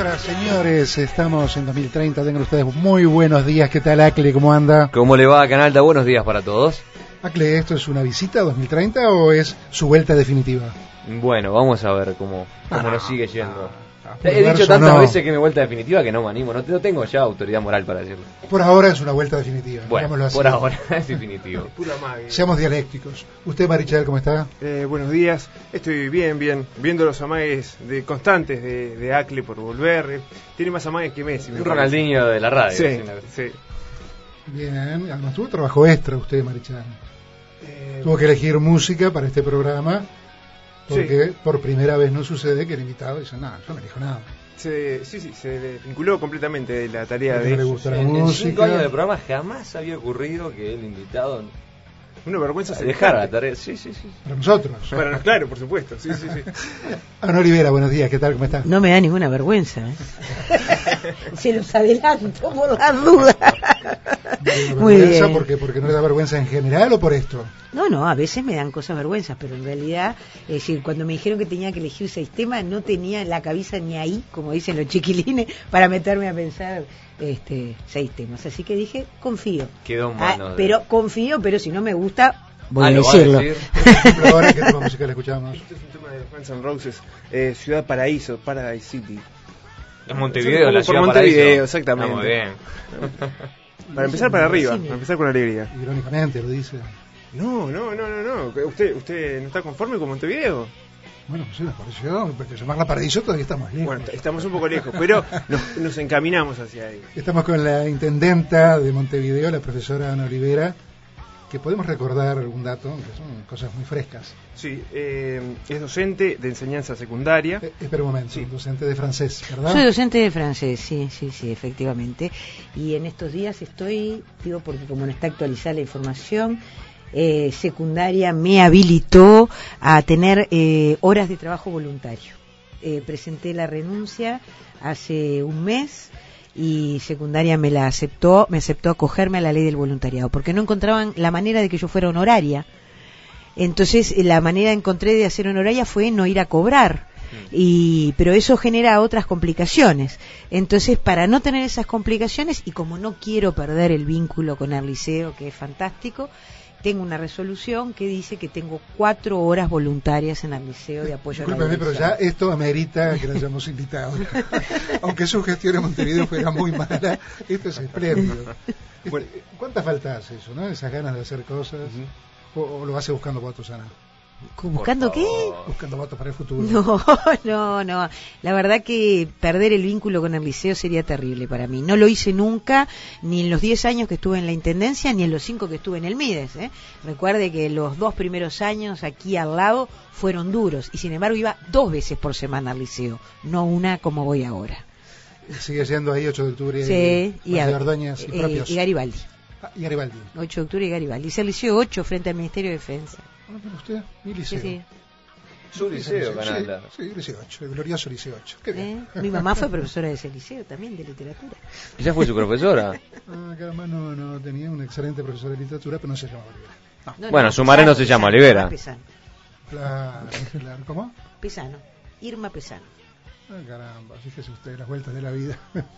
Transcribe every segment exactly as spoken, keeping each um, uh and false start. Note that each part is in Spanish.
Señoras, señores, estamos en dos mil treinta, tengan ustedes muy buenos días. ¿Qué tal, Acle? ¿Cómo anda? ¿Cómo le va, Canalta? Buenos días para todos. Acle, ¿esto es una visita a dos mil treinta o es su vuelta definitiva? Bueno, vamos a ver cómo, cómo Ah, nos sigue yendo. ah, He dicho verso, tantas no. veces que mi vuelta definitiva que no me animo, no, no tengo ya autoridad moral para decirlo. Por ahora es una vuelta definitiva. Bueno, digámoslo así. por ahora es definitivo. Pura magia. Seamos dialécticos. ¿Usted, Marichal, cómo está? Eh, buenos días, estoy bien, bien, viendo los amagues de, constantes de, de Acle por volver. eh, Tiene más amagues que Messi. me Un parece. Ronaldinho de la radio. Sí, sí, sí. Bien, además tuvo trabajo extra usted, Marichal. Eh, Tuvo que elegir música para este programa porque por primera vez no sucede que el invitado dice, no, yo no elijo nada. se, sí, sí, se vinculó completamente de la tarea Porque de no le ellos. gusta la En, en música. cinco años de programa jamás había ocurrido que el invitado Una vergüenza se dejara la tarea. Sí, sí, sí. Para nosotros. Para, claro, por supuesto, sí, sí, sí. Ana Olivera, buenos días, ¿qué tal? ¿Cómo está? No me da ninguna vergüenza, ¿eh? Se los adelanto por las dudas. Muy ¿Vergüenza bien. porque, porque no le da vergüenza en general o por esto? No, no, a veces me dan cosas vergüenzas, pero en realidad, es decir, cuando me dijeron que tenía que elegir seis temas, no tenía la cabeza ni ahí, como dicen los chiquilines, para meterme a pensar este seis temas. Así que dije, confío. Quedó en Ah, manos de- pero confío, pero si no me gusta, voy Ah, a ¿lo va a decirlo. decir? Por ejemplo, ahora que tema musical escuchamos. Este es un tema de Guns N' Roses, eh, Ciudad Paraíso, Paradise City. En Montevideo, la Por ciudad Montevideo, paraíso. exactamente. Ah, muy bien. Para empezar para arriba, Sí, para empezar con alegría. Irónicamente lo dice. No, no, no, no, no. ¿Usted, usted no está conforme con Montevideo? Bueno, pues sí, nos pareció, porque llamarla paraíso todavía estamos lejos. Bueno, estamos un poco lejos, pero nos, nos encaminamos hacia ahí. Estamos con la intendenta de Montevideo, la profesora Ana Olivera, que podemos recordar algún dato, que son cosas muy frescas. Sí, eh, es docente de enseñanza secundaria. Eh, espera un momento, Sí. docente de francés, ¿verdad? Soy docente de francés, sí, sí, sí, efectivamente. Y en estos días estoy, digo, porque como no está actualizada la información, eh, secundaria me habilitó a tener eh, horas de trabajo voluntario. Eh, presenté la renuncia hace un mes y secundaria me la aceptó, me aceptó acogerme a la ley del voluntariado, porque no encontraban la manera de que yo fuera honoraria. Entonces, la manera que encontré de hacer honoraria fue no ir a cobrar. Y, pero eso genera otras complicaciones. Entonces, para no tener esas complicaciones, y como no quiero perder el vínculo con el liceo, que es fantástico, tengo una resolución que dice que tengo cuatro horas voluntarias en el liceo de apoyo a la Discúlpeme, pero educación. ya esto amerita que la hayamos invitado. Aunque su gestión en Montevideo fuera muy mala, esto es espléndido. Este, Bueno. ¿Cuánta falta hace eso, no? Esas ganas de hacer cosas. o, o lo hace buscando votos, Ana? ¿Buscando qué? Buscando votos para el futuro. No, no, no. La verdad que perder el vínculo con el liceo sería terrible para mí. No lo hice nunca, ni en los diez años que estuve en la Intendencia, ni en los cinco que estuve en el MIDES. ¿eh? Recuerde que los dos primeros años aquí al lado fueron duros, y sin embargo iba dos veces por semana al liceo, no una como voy ahora. Sigue siendo ahí ocho de octubre Sí, y, a- de Ordóñez y eh, propios. y Garibaldi. Ah, y Garibaldi. ocho de octubre y Garibaldi. Hice el liceo ocho frente al Ministerio de Defensa. Ah, pero usted, mi liceo. Sí, sí. Su liceo, Sí, Canalta. Sí, liceo ocho, el glorioso liceo ocho. Qué bien. ¿Eh? Mi mamá fue profesora de ese liceo también, de literatura. Ella fue su profesora. Ah, caramba, no, no, tenía un excelente profesor de literatura, pero no se llamaba Olivera. No, No, Bueno, no, su madre no se llama Olivera. Pesano. claro, claro. ¿Cómo? Pesano. Irma Pesano. Ah, caramba, fíjese usted las vueltas de la vida.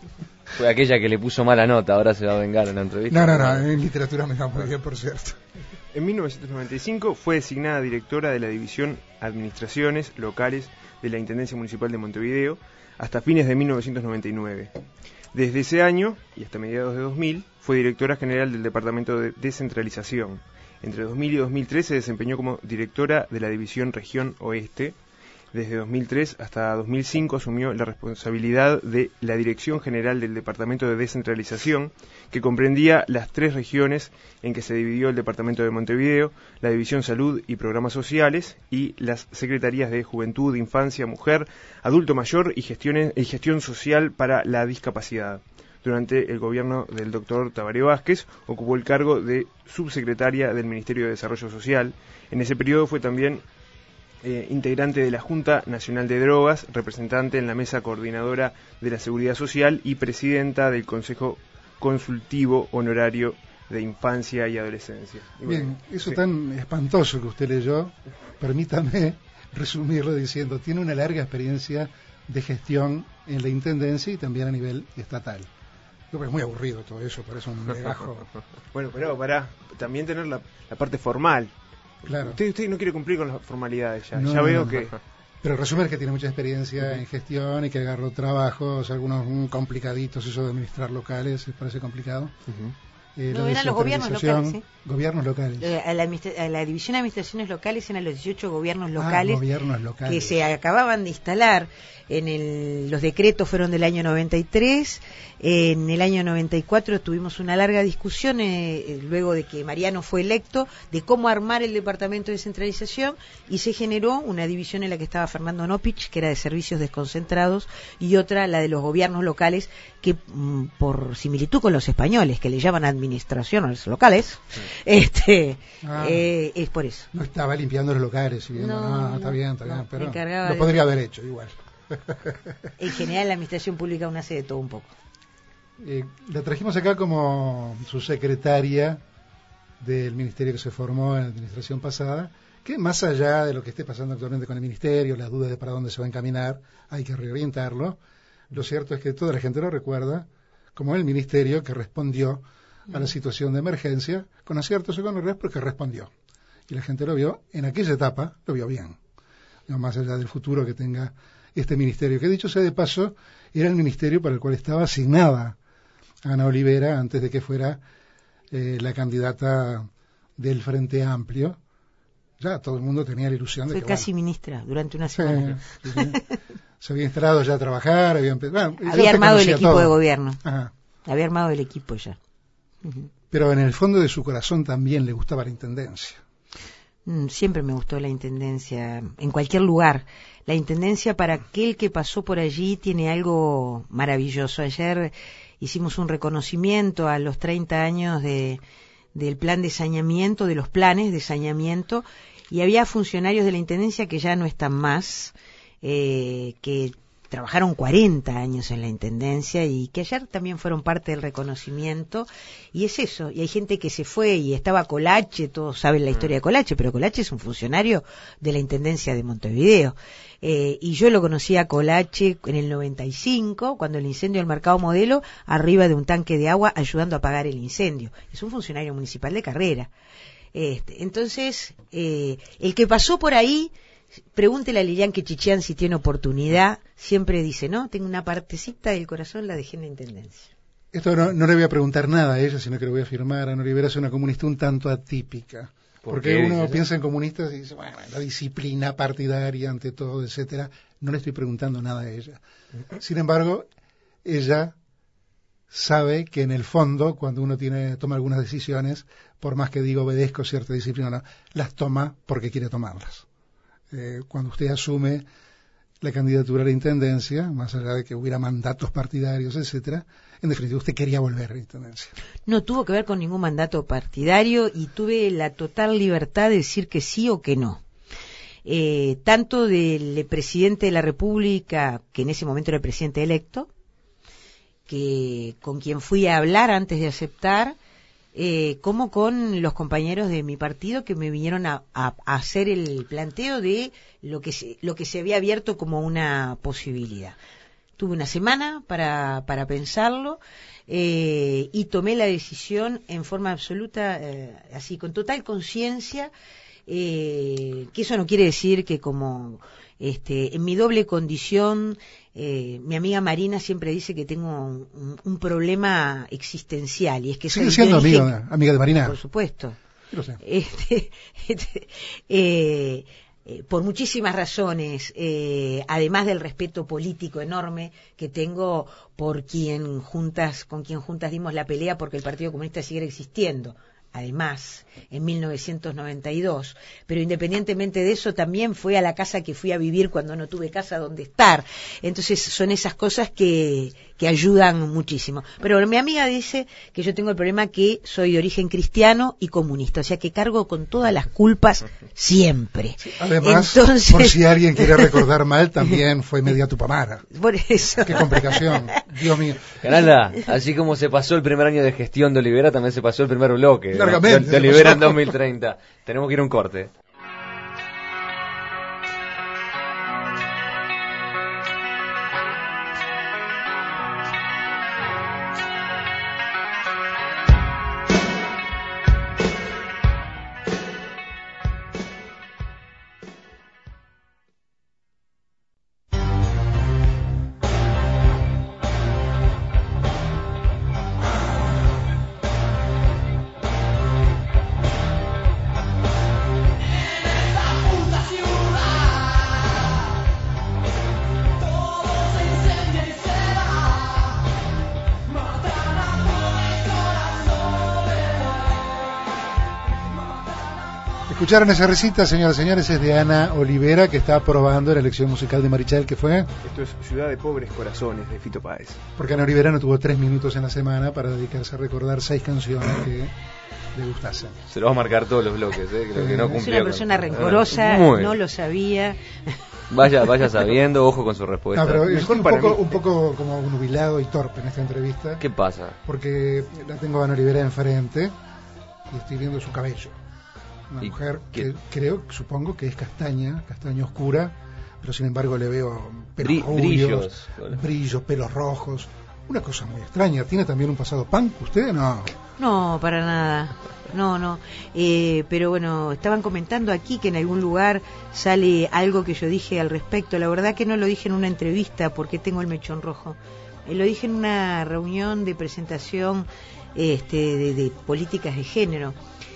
Fue aquella que le puso mala nota, ahora se va a vengar en la entrevista. No, no, no, en literatura me va muy bien, por cierto. En mil novecientos noventa y cinco fue designada directora de la División Administraciones Locales de la Intendencia Municipal de Montevideo hasta fines de mil novecientos noventa y nueve. Desde ese año y hasta mediados de dos mil fue directora general del Departamento de Descentralización. Entre dos mil y dos mil tres se desempeñó como directora de la División Región Oeste. Desde dos mil tres hasta dos mil cinco asumió la responsabilidad de la Dirección General del Departamento de Descentralización, que comprendía las tres regiones en que se dividió el Departamento de Montevideo, la División Salud y Programas Sociales, y las Secretarías de Juventud, Infancia, Mujer, Adulto Mayor y, gestiones, y Gestión Social para la Discapacidad. Durante el gobierno del doctor Tabaré Vázquez, ocupó el cargo de subsecretaria del Ministerio de Desarrollo Social. En ese periodo fue también Eh, integrante de la Junta Nacional de Drogas, representante en la Mesa Coordinadora de la Seguridad Social y presidenta del Consejo Consultivo Honorario de Infancia y Adolescencia. Y Bien, bueno, eso sí. tan espantoso que usted leyó, permítame resumirlo diciendo, tiene una larga experiencia de gestión en la Intendencia y también a nivel estatal. Yo creo que es muy aburrido todo eso, parece un legajo. Bueno, pero para también tener la, la parte formal. Claro. Usted, usted no quiere cumplir con las formalidades ya. No, ya veo no, que... Pero resumen que tiene mucha experiencia uh-huh. en gestión y que agarró trabajos, algunos mm, complicaditos, eso de administrar locales, parece complicado. Uh-huh. Eh, no, eran los gobiernos locales, ¿sí? Gobiernos locales. Eh, a, la, a la División de Administraciones Locales eran los dieciocho gobiernos locales, ah, gobiernos locales que se acababan de instalar. En el, los decretos fueron del año noventa y tres. En el año noventa y cuatro tuvimos una larga discusión, eh, luego de que Mariano fue electo, de cómo armar el departamento de descentralización, y se generó una división en la que estaba Fernando Nopich, que era de servicios desconcentrados, y otra, la de los gobiernos locales, que mm, por similitud con los españoles, que le llaman administraciones locales, sí. este ah, eh, es por eso. No estaba limpiando los locales, y viendo, no, no, no, está bien, está no, bien, pero lo de... podría haber hecho igual. En general la administración pública uno hace de todo un poco. Eh, la trajimos acá como subsecretaria del ministerio que se formó en la administración pasada, que más allá de lo que esté pasando actualmente con el ministerio, las dudas de para dónde se va a encaminar, hay que reorientarlo. Lo cierto es que toda la gente lo recuerda como el ministerio que respondió a la situación de emergencia con aciertos y con errores, pero que respondió. Y la gente lo vio, en aquella etapa, lo vio bien. No, más allá del futuro que tenga este ministerio, que dicho sea de paso, era el ministerio para el cual estaba asignada Ana Olivera antes de que fuera eh, la candidata del Frente Amplio. Ya todo el mundo tenía la ilusión de Fue que... casi bueno, ministra durante una semana. Sí, sí, sí. Se había instalado ya a trabajar, había, bueno, había armado el equipo todo. de gobierno. Ajá. Había armado el equipo ya. Uh-huh. Pero en el fondo de su corazón también le gustaba la intendencia. Mm, siempre me gustó la intendencia, en cualquier lugar. La intendencia, para aquel que pasó por allí, tiene algo maravilloso. Ayer hicimos un reconocimiento a los treinta años de, del plan de saneamiento, de los planes de saneamiento, y había funcionarios de la intendencia que ya no están más, eh, que trabajaron cuarenta años en la intendencia y que ayer también fueron parte del reconocimiento, y es eso. Y hay gente que se fue, y estaba Colache, todos saben la historia de Colache, pero Colache es un funcionario de la intendencia de Montevideo. Eh, y yo lo conocí a Colache en el noventa y cinco, cuando el incendio del Mercado Modelo, arriba de un tanque de agua ayudando a apagar el incendio. Es un funcionario municipal de carrera. Este, entonces, eh, el que pasó por ahí, pregúntele a Lilian que Chichián si tiene oportunidad, siempre dice, no, tengo una partecita del corazón, la dejé en la intendencia. Esto no, no le voy a preguntar nada a ella, sino que le voy a afirmar. Ana Olivera es una comunista un tanto atípica. Porque uno eso? piensa en comunistas y dice, bueno, la disciplina partidaria ante todo, etcétera. No le estoy preguntando nada a ella. Sin embargo, ella sabe que en el fondo, cuando uno tiene toma algunas decisiones, por más que diga obedezco cierta disciplina, no, las toma porque quiere tomarlas. Eh, cuando usted asume la candidatura a la intendencia, más allá de que hubiera mandatos partidarios, etcétera, en definitiva usted quería volver a la intendencia. No tuvo que ver con ningún mandato partidario y tuve la total libertad de decir que sí o que no. Eh, tanto del presidente de la República, que en ese momento era el presidente electo, que con quien fui a hablar antes de aceptar, eh, como con los compañeros de mi partido que me vinieron a, a, a hacer el planteo de lo que se, lo que se había abierto como una posibilidad. Tuve una semana para, para pensarlo, eh, y tomé la decisión en forma absoluta, eh, así, con total conciencia, eh, que eso no quiere decir que como este, en mi doble condición, eh, mi amiga Marina siempre dice que tengo un, un, un problema existencial, y es que sigue siendo origen, amiga, amiga de Marina. Por supuesto. Yo lo sé. Este, este, eh, Eh, por muchísimas razones, eh, además del respeto político enorme que tengo por quien juntas, con quien juntas dimos la pelea porque el Partido Comunista siguiera existiendo, además, en mil novecientos noventa y dos, pero independientemente de eso también fue a la casa que fui a vivir cuando no tuve casa donde estar. Entonces son esas cosas que, que ayudan muchísimo. Pero mi amiga dice que yo tengo el problema que soy de origen cristiano y comunista, o sea que cargo con todas las culpas siempre. Sí, además, entonces, por si alguien quiere recordar mal, también fue media Tupamara. Por eso. Qué complicación, Dios mío. Canala, así como se pasó el primer año de gestión de Olivera, también se pasó el primer bloque Largamente, de, de Olivera en dos mil treinta. Tenemos que ir a un corte. Escucharon esa recita, señoras y señores, es de Ana Olivera, que está aprobando la elección musical de Marichal, que fue... Esto es Ciudad de Pobres Corazones, de Fito Páez. Porque Ana Olivera no tuvo tres minutos en la semana para dedicarse a recordar seis canciones que le gustasen. Se lo va a marcar todos los bloques, ¿eh? Creo que no Es cumplió una con- persona rencorosa, Muy. no lo sabía. Vaya, vaya sabiendo, ojo con su respuesta. No, pero es Mejor un para poco, mí. un poco como nubilado y torpe en esta entrevista, ¿Qué pasa? porque la tengo a Ana Olivera enfrente y estoy viendo su cabello. Una ¿Y mujer qué? que creo, supongo que es castaña, castaña oscura, pero sin embargo le veo pelos Bri- rubios, brillos. brillos, pelos rojos. Una cosa muy extraña. ¿Tiene también un pasado punk usted? No. No, para nada. No, no. Eh, pero bueno, estaban comentando aquí que en algún lugar sale algo que yo dije al respecto. La verdad que no lo dije en una entrevista porque tengo el mechón rojo. Eh, lo dije en una reunión de presentación este, de, de políticas de género.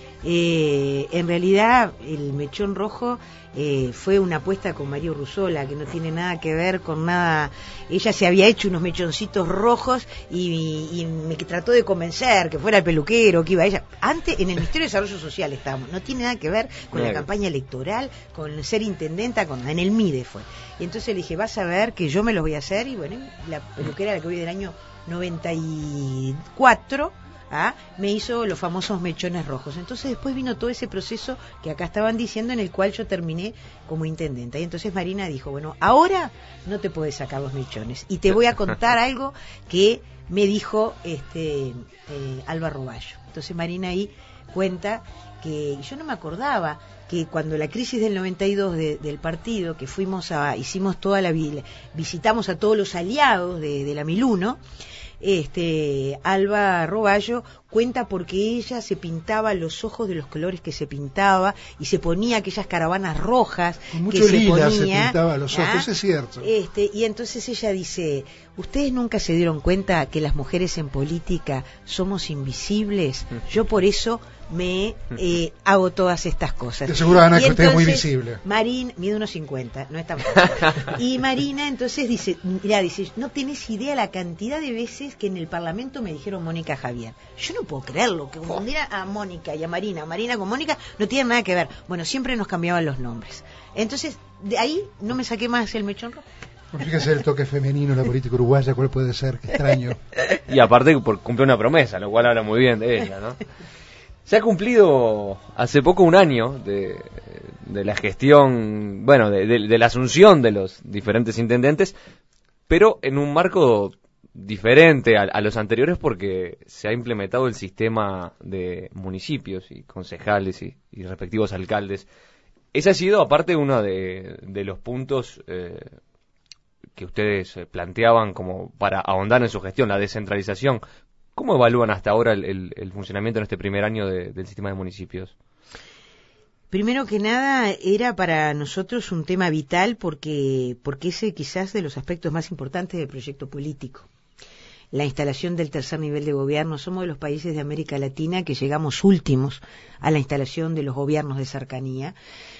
Eh, en realidad el mechón rojo eh, fue una apuesta con María Urruzola, que no tiene nada que ver con nada. Ella se había hecho unos mechoncitos rojos y, y me trató de convencer que fuera el peluquero, que iba ella. Antes, en el Ministerio de Desarrollo Social estábamos, no tiene nada que ver con Bien. la campaña electoral, con ser intendenta, con, en el M I D E fue. Y entonces le dije, vas a ver que yo me los voy a hacer, y bueno, la peluquera, la que voy del año noventa y cuatro, ¿ah? me hizo los famosos mechones rojos. Entonces después vino todo ese proceso que acá estaban diciendo, en el cual yo terminé como intendenta. Y entonces Marina dijo, bueno, ahora no te puedes sacar los mechones y te voy a contar algo que me dijo este eh, Alba Roballo. Entonces Marina ahí cuenta que yo no me acordaba que cuando la crisis del noventa y dos de, del partido, que fuimos a, hicimos toda la, visitamos a todos los aliados de, de la mil uno, este, Alba Roballo cuenta porque ella se pintaba los ojos de los colores que se pintaba y se ponía aquellas caravanas rojas Con mucho que se lila se ponía, pintaba los ¿ah? ojos, es cierto. Este, y entonces ella dice, ¿ustedes nunca se dieron cuenta que las mujeres en política somos invisibles? Yo por eso me eh, hago todas estas cosas. Te aseguro, Ana, Y que usted es muy entonces, visible. Marina, mide unos cincuenta, no está mal. Y Marina entonces dice, mira, dice, no tenés idea la cantidad de veces que en el Parlamento me dijeron Mónica Javier. Yo no puedo creerlo, que confundir a Mónica y a Marina, Marina con Mónica, no tienen nada que ver. Bueno, siempre nos cambiaban los nombres. Entonces, de ahí no me saqué más el mechón rojo. Bueno, fíjese el toque femenino en la política uruguaya, ¿cuál puede ser? Qué extraño. Y aparte por cumplir una promesa, lo cual habla muy bien de ella, ¿no? Se ha cumplido hace poco un año de, de la gestión, bueno, de, de, de la asunción de los diferentes intendentes, pero en un marco diferente a, a los anteriores, porque se ha implementado el sistema de municipios y concejales y, y respectivos alcaldes. Ese ha sido, aparte, uno de, de los puntos eh, que ustedes planteaban como para ahondar en su gestión, la descentralización. ¿Cómo evalúan hasta ahora el, el, el funcionamiento en este primer año de, del sistema de municipios? Primero que nada, era para nosotros un tema vital porque, porque ese quizás de los aspectos más importantes del proyecto político. La instalación del tercer nivel de gobierno. Somos de los países de América Latina que llegamos últimos a la instalación de los gobiernos de cercanía.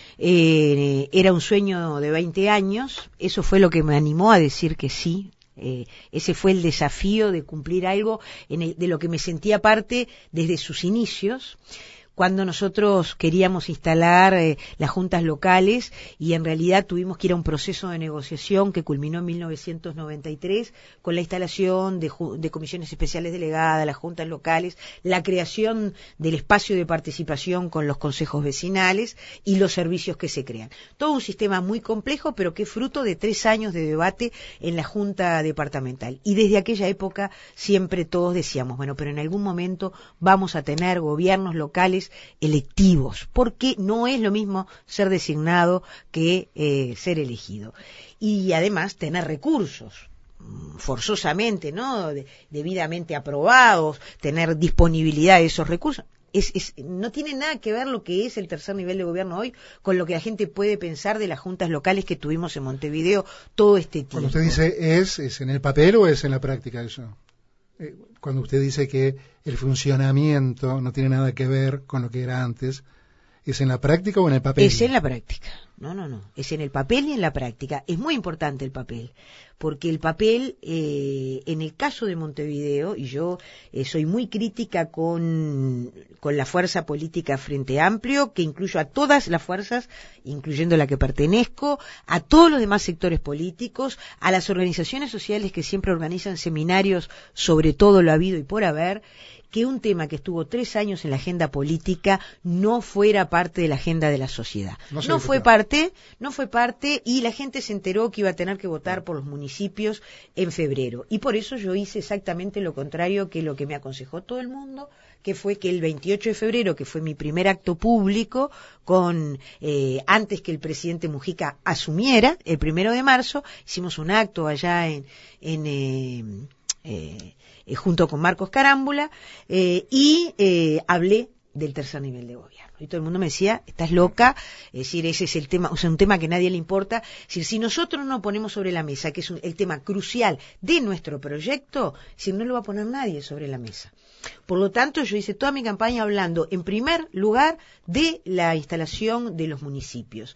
Eh, era un sueño de veinte años, eso fue lo que me animó a decir que sí. Eh, ese fue el desafío de cumplir algo en el, de lo que me sentía parte desde sus inicios, cuando nosotros queríamos instalar eh, las juntas locales, y en realidad tuvimos que ir a un proceso de negociación que culminó en mil novecientos noventa y tres con la instalación de, de comisiones especiales delegadas, las juntas locales, la creación del espacio de participación con los consejos vecinales y los servicios que se crean. Todo un sistema muy complejo, pero que es fruto de tres años de debate en la Junta Departamental. Y desde aquella época siempre todos decíamos, bueno, pero en algún momento vamos a tener gobiernos locales electivos, porque no es lo mismo ser designado que eh, ser elegido. Y además tener recursos, forzosamente, ¿no? De, debidamente aprobados, tener disponibilidad de esos recursos. Es, es, no tiene nada que ver lo que es el tercer nivel de gobierno hoy con lo que la gente puede pensar de las juntas locales que tuvimos en Montevideo todo este tiempo. Cuando usted dice es, ¿es en el papel o es en la práctica eso? Eh, cuando usted dice que el funcionamiento no tiene nada que ver con lo que era antes, ¿es en la práctica o en el papel? Es en la práctica. No, no, no. Es en el papel y en la práctica. Es muy importante el papel, porque el papel, eh, en el caso de Montevideo, y yo eh, soy muy crítica con, con la fuerza política Frente Amplio, que incluyo a todas las fuerzas, incluyendo la que pertenezco, a todos los demás sectores políticos, a las organizaciones sociales que siempre organizan seminarios sobre todo lo habido y por haber, que un tema que estuvo tres años en la agenda política no fuera parte de la agenda de la sociedad. No, no fue parte, no fue parte, y la gente se enteró que iba a tener que votar por los municipios en febrero. Y por eso yo hice exactamente lo contrario que lo que me aconsejó todo el mundo, que fue que el veintiocho de febrero, que fue mi primer acto público, con eh, antes que el presidente Mujica asumiera, el primero de marzo, hicimos un acto allá en... en eh, eh, Eh, junto con Marcos Carámbula, eh, y eh, hablé del tercer nivel de gobierno. Y todo el mundo me decía, estás loca, es decir, ese es el tema, o sea, un tema que a nadie le importa. Es decir, si nosotros no ponemos sobre la mesa, que es un, el tema crucial de nuestro proyecto, si no lo va a poner nadie sobre la mesa. Por lo tanto, yo hice toda mi campaña hablando, en primer lugar, de la instalación de los municipios.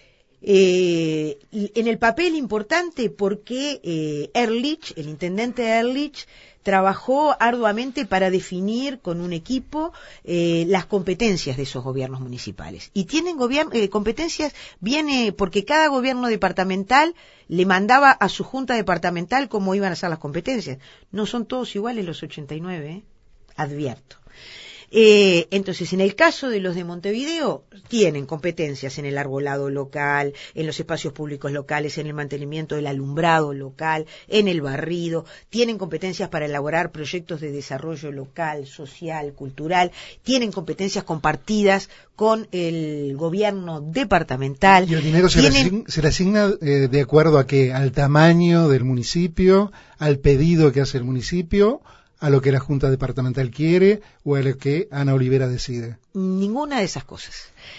Eh, en el papel importante porque eh, Ehrlich, el intendente Ehrlich, trabajó arduamente para definir con un equipo eh, las competencias de esos gobiernos municipales. Y tienen gobierno, eh, competencias, viene porque cada gobierno departamental le mandaba a su junta departamental cómo iban a ser las competencias. No son todos iguales los ochenta y nueve, ¿eh? Advierto. Eh, entonces, en el caso de los de Montevideo, tienen competencias en el arbolado local, en los espacios públicos locales, en el mantenimiento del alumbrado local, en el barrido, tienen competencias para elaborar proyectos de desarrollo local, social, cultural, tienen competencias compartidas con el gobierno departamental. ¿Y el dinero se, tienen... le, asigna, se le asigna eh, de acuerdo a qué? ¿Al tamaño del municipio? ¿Al pedido que hace el municipio? ¿A lo que la Junta Departamental quiere o a lo que Ana Olivera decide? Ninguna de esas cosas.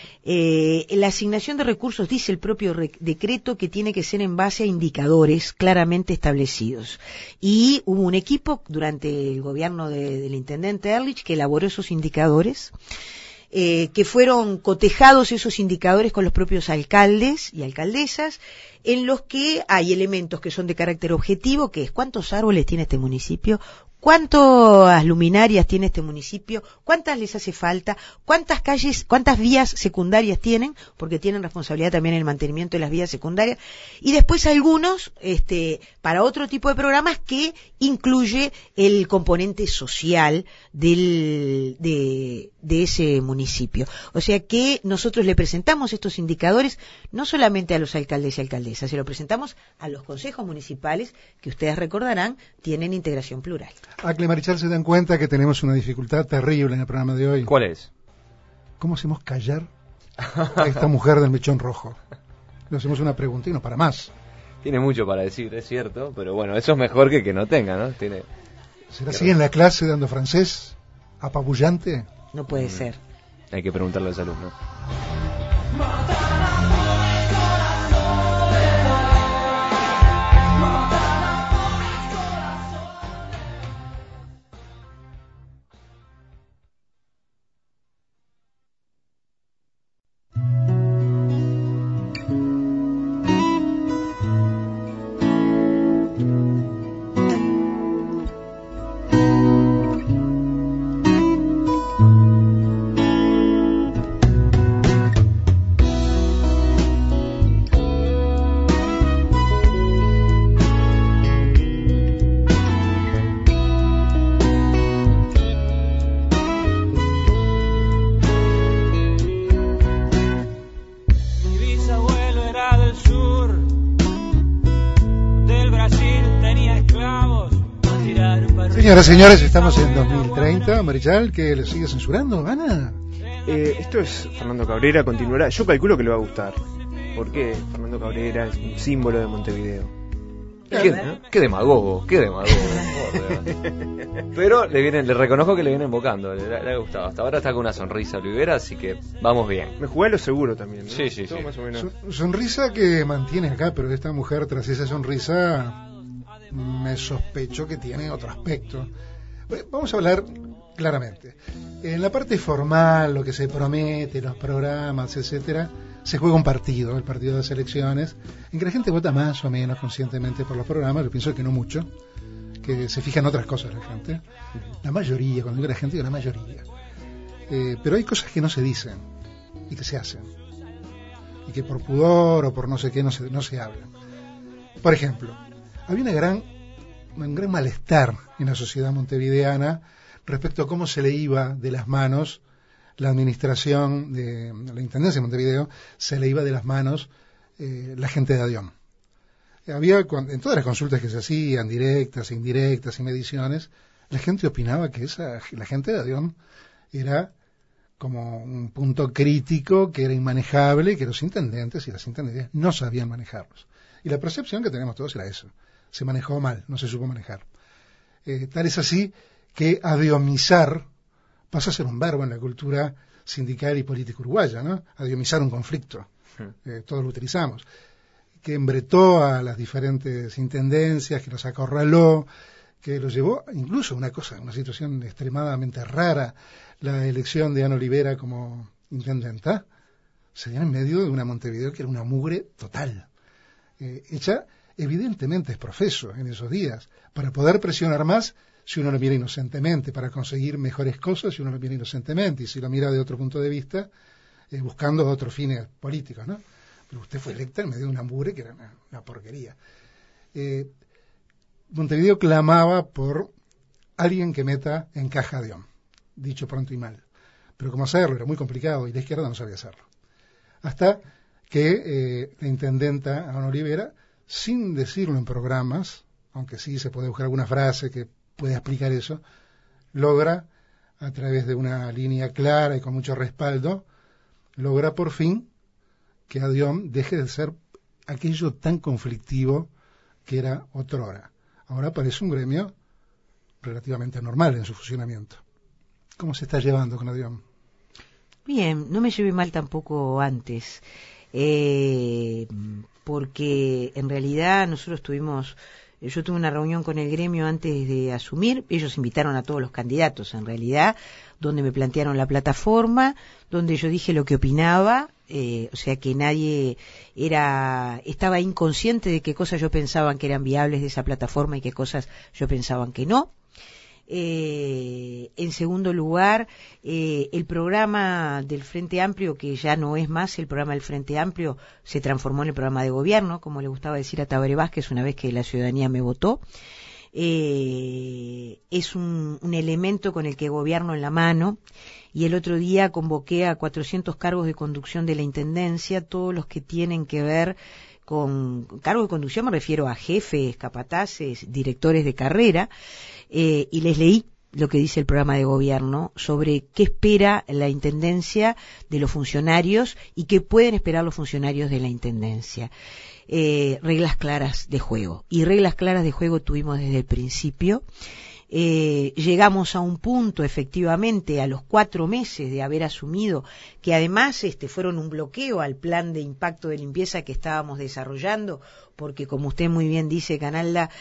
Eh, la asignación de recursos, dice el propio re- decreto, que tiene que ser en base a indicadores claramente establecidos. Y hubo un equipo durante el gobierno de, del intendente Ehrlich que elaboró esos indicadores, eh, que fueron cotejados esos indicadores con los propios alcaldes y alcaldesas, en los que hay elementos que son de carácter objetivo, que es cuántos árboles tiene este municipio, cuántas luminarias tiene este municipio, cuántas les hace falta, cuántas calles, cuántas vías secundarias tienen, porque tienen responsabilidad también en el mantenimiento de las vías secundarias, y después algunos, este, para otro tipo de programas que incluye el componente social del, de, de ese municipio. O sea que nosotros le presentamos estos indicadores no solamente a los alcaldes y alcaldesas, se lo presentamos a los consejos municipales, que ustedes recordarán, tienen integración plural. Acle, Marichal, se dan cuenta que tenemos una dificultad terrible en el programa de hoy. ¿Cuál es? ¿Cómo hacemos callar a esta mujer del mechón rojo? Le hacemos una pregunta y no para más. Tiene mucho para decir, es cierto, pero bueno, eso es mejor que que no tenga, ¿no? Tiene... ¿Será así en la clase dando francés? ¿Apabullante? No puede mm. ser. Hay que preguntarle a los alumnos. Señoras y señores, estamos en dos mil treinta. Marichal, ¿que le sigue censurando, Ana? Eh, esto es Fernando Cabrera, continuará. Yo calculo que le va a gustar, porque Fernando Cabrera es un símbolo de Montevideo. Qué, ¿no? qué demagogo, qué demagogo. Pero le vienen, le reconozco que le viene invocando, le, le ha gustado. Hasta ahora está con una sonrisa Olivera, así que vamos bien. Me jugué a lo seguro también, ¿no? Sí, sí, Todo sí. más o menos. Son, sonrisa que mantiene acá, pero esta mujer, tras esa sonrisa, me sospecho que tiene otro aspecto. Vamos a hablar claramente. En la parte formal, lo que se promete, los programas, etcétera, se juega un partido, el partido de las elecciones, en que la gente vota más o menos conscientemente por los programas. Yo pienso que no mucho, que se fija en otras cosas la gente. La mayoría, cuando digo la gente, digo la mayoría. Eh, pero hay cosas que no se dicen y que se hacen. Y que por pudor o por no sé qué no se, no se hablan. Por ejemplo, había una gran, un gran malestar en la sociedad montevideana respecto a cómo se le iba de las manos la administración de la Intendencia de Montevideo, se le iba de las manos eh, la gente de Adión. Había, en todas las consultas que se hacían, directas, indirectas y mediciones, la gente opinaba que esa, la gente de Adión era como un punto crítico, que era inmanejable, que los intendentes y las intendencias no sabían manejarlos. Y la percepción que tenemos todos era eso. Se manejó mal, no se supo manejar. Eh, tal es así que adiomizar pasa a ser un verbo en la cultura sindical y política uruguaya, ¿no? Adiomizar un conflicto. Eh, todos lo utilizamos. Que embretó a las diferentes intendencias, que los acorraló, que los llevó incluso a una cosa, una situación extremadamente rara, la elección de Ana Olivera como intendenta, se dio en medio de una Montevideo que era una mugre total, eh, hecha evidentemente es profeso en esos días, para poder presionar más si uno lo mira inocentemente, para conseguir mejores cosas si uno lo mira inocentemente, y si lo mira de otro punto de vista, eh, buscando otros fines políticos, ¿no? Pero usted fue electa en medio de una mugre que era una, una porquería. Eh, Montevideo clamaba por alguien que meta en caja de Adión, dicho pronto y mal. Pero cómo hacerlo era muy complicado y la izquierda no sabía hacerlo. Hasta que eh, la intendenta Ana Olivera, sin decirlo en programas, aunque sí se puede buscar alguna frase que puede explicar eso, logra, a través de una línea clara y con mucho respaldo, logra por fin que Adión deje de ser aquello tan conflictivo que era otrora. Ahora parece un gremio relativamente normal en su funcionamiento. ¿Cómo se está llevando con Adión? Bien, no me llevé mal tampoco antes, eh, porque en realidad nosotros tuvimos, yo tuve una reunión con el gremio antes de asumir, ellos invitaron a todos los candidatos en realidad, donde me plantearon la plataforma, donde yo dije lo que opinaba, eh, o sea que nadie era estaba inconsciente de qué cosas yo pensaba que eran viables de esa plataforma y qué cosas yo pensaba que no. Eh, en segundo lugar, eh, el programa del Frente Amplio, que ya no es más el programa del Frente Amplio, se transformó en el programa de gobierno, como le gustaba decir a Tabaré Vázquez una vez que la ciudadanía me votó. Eh, es un, un elemento con el que gobierno en la mano, y el otro día convoqué a cuatrocientos cargos de conducción de la Intendencia, todos los que tienen que ver con cargos de conducción, me refiero a jefes, capataces, directores de carrera, eh, y les leí lo que dice el programa de gobierno sobre qué espera la Intendencia de los funcionarios y qué pueden esperar los funcionarios de la Intendencia. Eh, reglas claras de juego. Y reglas claras de juego tuvimos desde el principio. Eh, llegamos a un punto, efectivamente, a los cuatro meses de haber asumido, que además este, fueron un bloqueo al plan de impacto de limpieza que estábamos desarrollando, porque como usted muy bien dice, Canalda,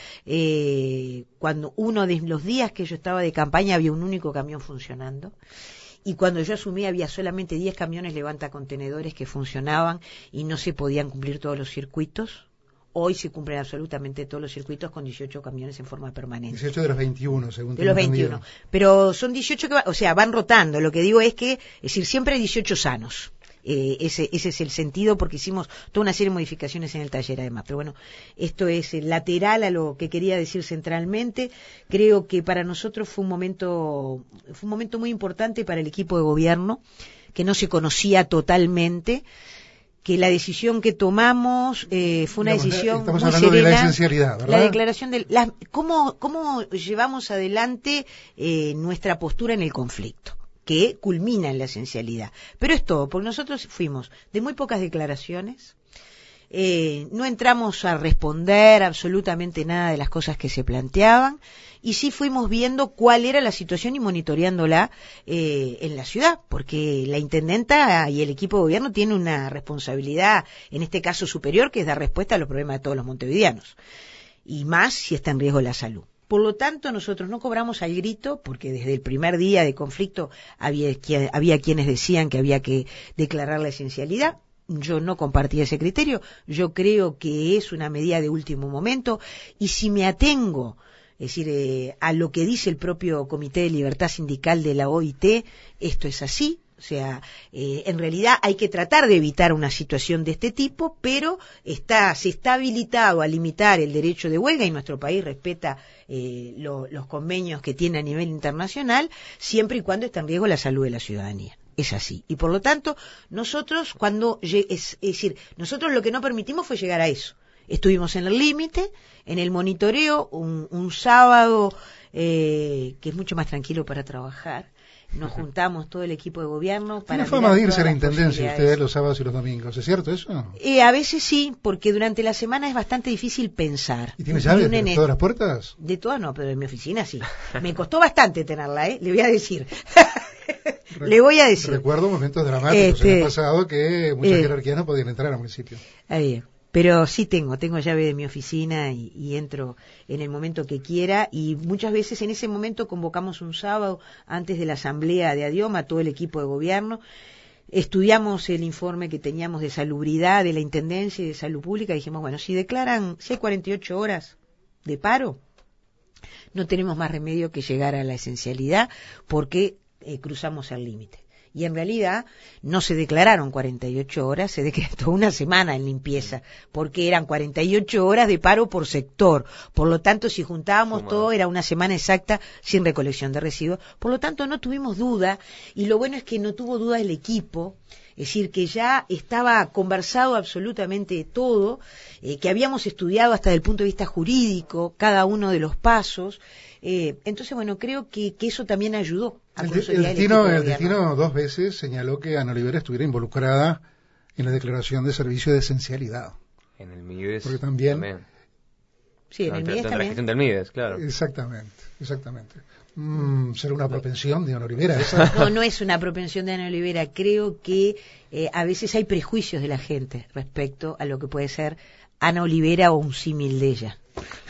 eh, cuando uno de los días que yo estaba de campaña había un único camión funcionando, y cuando yo asumí había solamente diez camiones levantacontenedores que funcionaban y no se podían cumplir todos los circuitos. Hoy se cumplen absolutamente todos los circuitos con dieciocho camiones en forma permanente. dieciocho de los veintiuno, según De los veintiuno. Entendido. Pero son dieciocho que, va, o sea, van rotando. Lo que digo es que, es decir, siempre hay dieciocho sanos. Eh, ese, ese es el sentido, porque hicimos toda una serie de modificaciones en el taller además. Pero bueno, esto es lateral a lo que quería decir centralmente. Creo que para nosotros fue un momento, fue un momento muy importante para el equipo de gobierno, que no se conocía totalmente, que la decisión que tomamos eh, fue una Digamos, decisión estamos muy hablando serena. De la esencialidad, ¿verdad? La declaración de la, cómo cómo llevamos adelante eh, nuestra postura en el conflicto, que culmina en la esencialidad. Pero es todo, porque nosotros fuimos de muy pocas declaraciones, eh, no entramos a responder absolutamente nada de las cosas que se planteaban, y sí fuimos viendo cuál era la situación y monitoreándola eh, en la ciudad, porque la intendenta y el equipo de gobierno tienen una responsabilidad, en este caso superior, que es dar respuesta a los problemas de todos los montevideanos, y más si está en riesgo la salud. Por lo tanto, nosotros no cobramos al grito, porque desde el primer día de conflicto había, había quienes decían que había que declarar la esencialidad. yo no compartía ese criterio, yo creo que es una medida de último momento, y si me atengo, es decir, eh, a lo que dice el propio Comité de Libertad Sindical de la O I T, esto es así. O sea, eh, en realidad hay que tratar de evitar una situación de este tipo, pero está, se está habilitado a limitar el derecho de huelga, y nuestro país respeta eh, lo, los convenios que tiene a nivel internacional, siempre y cuando esté en riesgo la salud de la ciudadanía. Es así. Y por lo tanto, nosotros cuando, es, es decir, nosotros lo que no permitimos fue llegar a eso. Estuvimos en el límite, en el monitoreo, un, un sábado eh, que es mucho más tranquilo para trabajar. Nos juntamos todo el equipo de gobierno para... ¿Tiene forma de irse a la intendencia ustedes los sábados y los domingos? ¿Es cierto eso? Eh, a veces sí, porque durante la semana es bastante difícil pensar. ¿Y tiene llaves de todas las puertas? De todas no, pero en mi oficina sí. Me costó bastante tenerla, ¿eh? Le voy a decir. Le voy a decir. Recuerdo momentos dramáticos este, en el pasado que muchas eh, jerarquías no podían entrar al municipio. Ahí. Pero sí tengo, tengo llave de mi oficina y, y entro en el momento que quiera, y muchas veces en ese momento convocamos un sábado antes de la asamblea de ADIOM a todo el equipo de gobierno, estudiamos el informe que teníamos de salubridad de la Intendencia y de Salud Pública, y dijimos, bueno, si declaran, si hay cuarenta y ocho horas de paro, no tenemos más remedio que llegar a la esencialidad porque eh, cruzamos el límite. Y en realidad no se declararon cuarenta y ocho horas, se decretó una semana en limpieza, porque eran cuarenta y ocho horas de paro por sector. Por lo tanto, si juntábamos Fumado. todo, era una semana exacta sin recolección de residuos. Por lo tanto, no tuvimos duda, y lo bueno es que no tuvo duda el equipo. Es decir, que ya estaba conversado absolutamente todo, eh, que habíamos estudiado hasta desde el punto de vista jurídico cada uno de los pasos. Eh, entonces, bueno, creo que, que eso también ayudó a el, consolidar el destino, el, el destino dos veces señaló que Ana Olivera estuviera involucrada en la declaración de servicio de esencialidad. En el MIDES Porque también... también. Sí, en no, el MIDES también. La gestión del MIDES, claro. Exactamente, exactamente. Mm, ¿Será una propensión de Ana Olivera esa? No, no es una propensión de Ana Olivera. Creo que eh, a veces hay prejuicios de la gente respecto a lo que puede ser Ana Olivera o un símil de ella.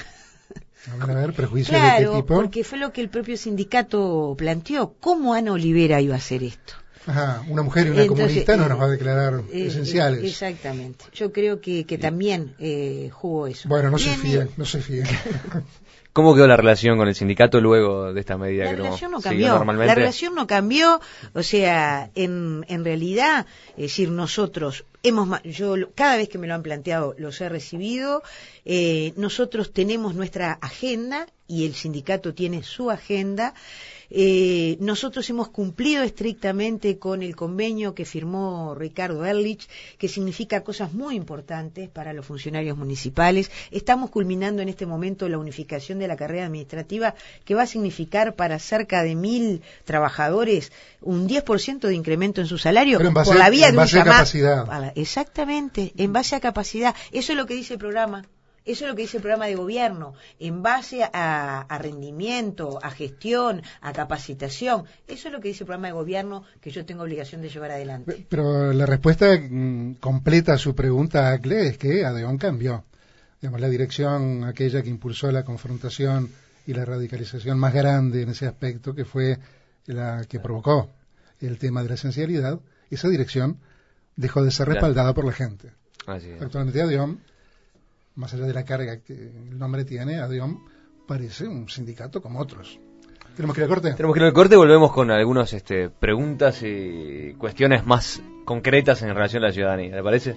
A ver, a ver, prejuicios claro, de qué tipo. Porque fue lo que el propio sindicato planteó. ¿Cómo Ana Olivera iba a hacer esto? Ajá, una mujer y una Entonces, comunista no eh, nos va a declarar eh, esenciales. Eh, exactamente. Yo creo que, que también eh, jugó eso. Bueno, no soy Bien, fiel, no soy fiel. ¿Cómo quedó la relación con el sindicato luego de esta medida? La que relación no siguió cambió, normalmente? la relación no cambió, o sea, en, en realidad, es decir, nosotros hemos, yo cada vez que me lo han planteado los he recibido, eh, nosotros tenemos nuestra agenda y el sindicato tiene su agenda. Eh, nosotros hemos cumplido estrictamente con el convenio que firmó Ricardo Ehrlich, que significa cosas muy importantes para los funcionarios municipales. Estamos culminando en este momento la unificación de la carrera administrativa, que va a significar para cerca de mil trabajadores un diez por ciento de incremento en su salario. Pero en base, por la vía en de un base a llamado. capacidad. Exactamente, en base a capacidad. Eso es lo que dice el programa. Eso es lo que dice el programa de gobierno, en base a, a rendimiento, a gestión, a capacitación. Eso es lo que dice el programa de gobierno que yo tengo obligación de llevar adelante. Pero la respuesta mm, completa a su pregunta, Acle, es que ADEOM cambió. Digamos, la dirección aquella que impulsó la confrontación y la radicalización más grande en ese aspecto, que fue la que provocó el tema de la esencialidad, esa dirección dejó de ser respaldada por la gente. Así es. Actualmente ADEOM, más allá de la carga que el nombre tiene, ADEOM parece un sindicato como otros. ¿Tenemos que ir al corte? Tenemos que ir al corte, volvemos con algunas este, preguntas y cuestiones más concretas en relación a la ciudadanía, ¿le parece?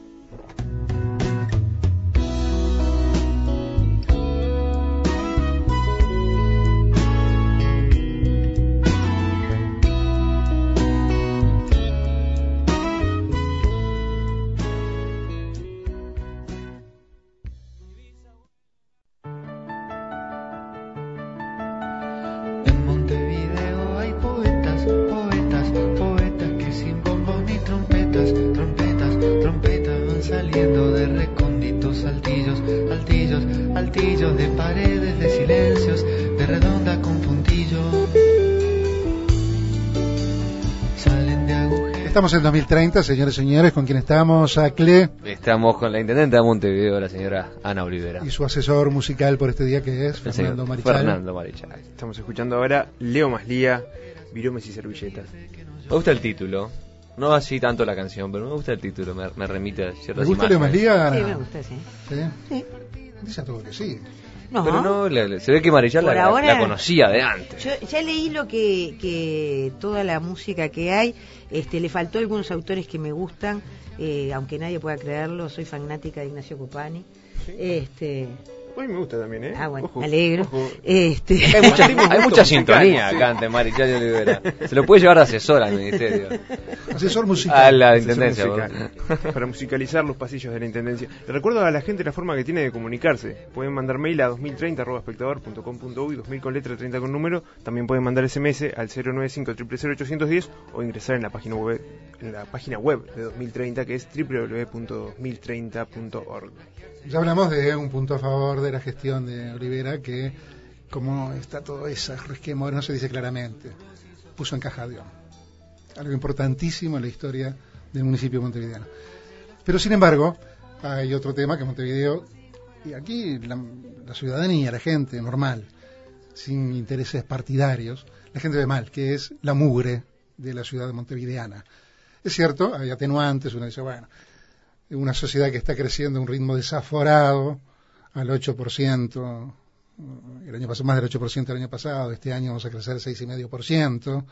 Estamos en dos mil treinta, señores y señores, ¿con quién estamos? Acle. Estamos con la intendente de Montevideo, la señora Ana Olivera. Y su asesor musical por este día, que es Fernando Marichal. Fernando Marichal. Estamos escuchando ahora Leo Maslía, Viromes y Servilletas. Me gusta el título. No así tanto la canción, pero me gusta el título, me, me remite a ciertas ¿Le gusta Leo imágenes. Maslía? Sí, me gusta, sí. ¿Sí? Sí. Dice a todo que sí. No, Pero no, le- le- se ve que Marichal la, Por la- ahora- la conocía de antes. Yo ya leí lo que, que toda la música que hay, este, le faltó algunos autores que me gustan, eh, aunque nadie pueda creerlo, soy fanática de Ignacio Copani. Este, A mí me gusta también, ¿eh? ah, bueno, Ojo, me alegro. ojo. Este, Hay mucha, hay mucha musicales, sintonía sí. acá ante Marichal y Olivera. Se lo puede llevar de asesor al ministerio. Asesor musical. A la Asesor intendencia. musical, para musicalizar los pasillos de la intendencia. Le recuerdo a la gente la forma que tiene de comunicarse. Pueden mandar mail a dos mil treinta arroba espectador punto com punto uy, dos mil con letra, treinta con número. También pueden mandar S M S al cero nueve cinco cero cero cero ochocientos diez o ingresar en la página web en la página web de dos mil treinta, que es doble u doble u doble u punto dos mil treinta punto org. Ya hablamos de un punto a favor de la gestión de Olivera, que como está todo ese resquemor, no se dice claramente, puso en caja de oro. Algo importantísimo en la historia del municipio montevideano. Pero sin embargo, hay otro tema que Montevideo, y aquí la, la ciudadanía, la gente normal, sin intereses partidarios, la gente ve mal, que es la mugre de la ciudad montevideana. Es cierto, hay atenuantes, uno dice, bueno, una sociedad que está creciendo a un ritmo desaforado, al ocho por ciento, el año pasado más del ocho por ciento el año pasado, este año vamos a crecer al seis coma cinco por ciento,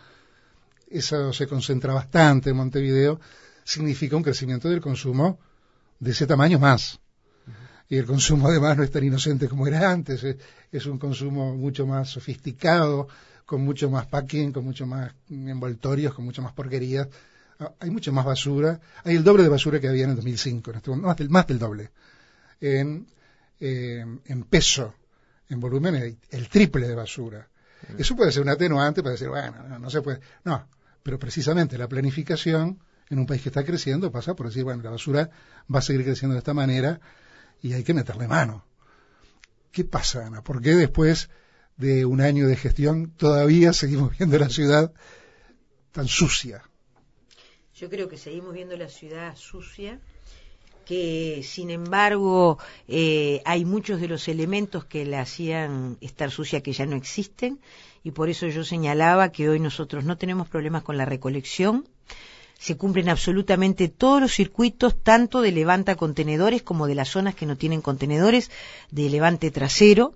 eso se concentra bastante en Montevideo, significa un crecimiento del consumo de ese tamaño más. Y el consumo además no es tan inocente como era antes, es, es un consumo mucho más sofisticado, con mucho más packing, con mucho más envoltorios, con mucho más porquerías. Hay mucha más basura, hay el doble de basura que había en el dos mil cinco, en este momento, más, del, más del doble, en, eh, en peso, en volumen, el, el triple de basura. Mm. Eso puede ser un atenuante para decir, bueno, no, no se puede, no, pero precisamente la planificación en un país que está creciendo pasa por decir, bueno, la basura va a seguir creciendo de esta manera y hay que meterle mano. ¿Qué pasa, Ana? ¿Por qué después de un año de gestión todavía seguimos viendo la ciudad tan sucia? Yo creo que seguimos viendo la ciudad sucia, que sin embargo eh, hay muchos de los elementos que la hacían estar sucia que ya no existen, y por eso yo señalaba que hoy nosotros no tenemos problemas con la recolección. Se cumplen absolutamente todos los circuitos, tanto de levanta contenedores como de las zonas que no tienen contenedores, de levante trasero.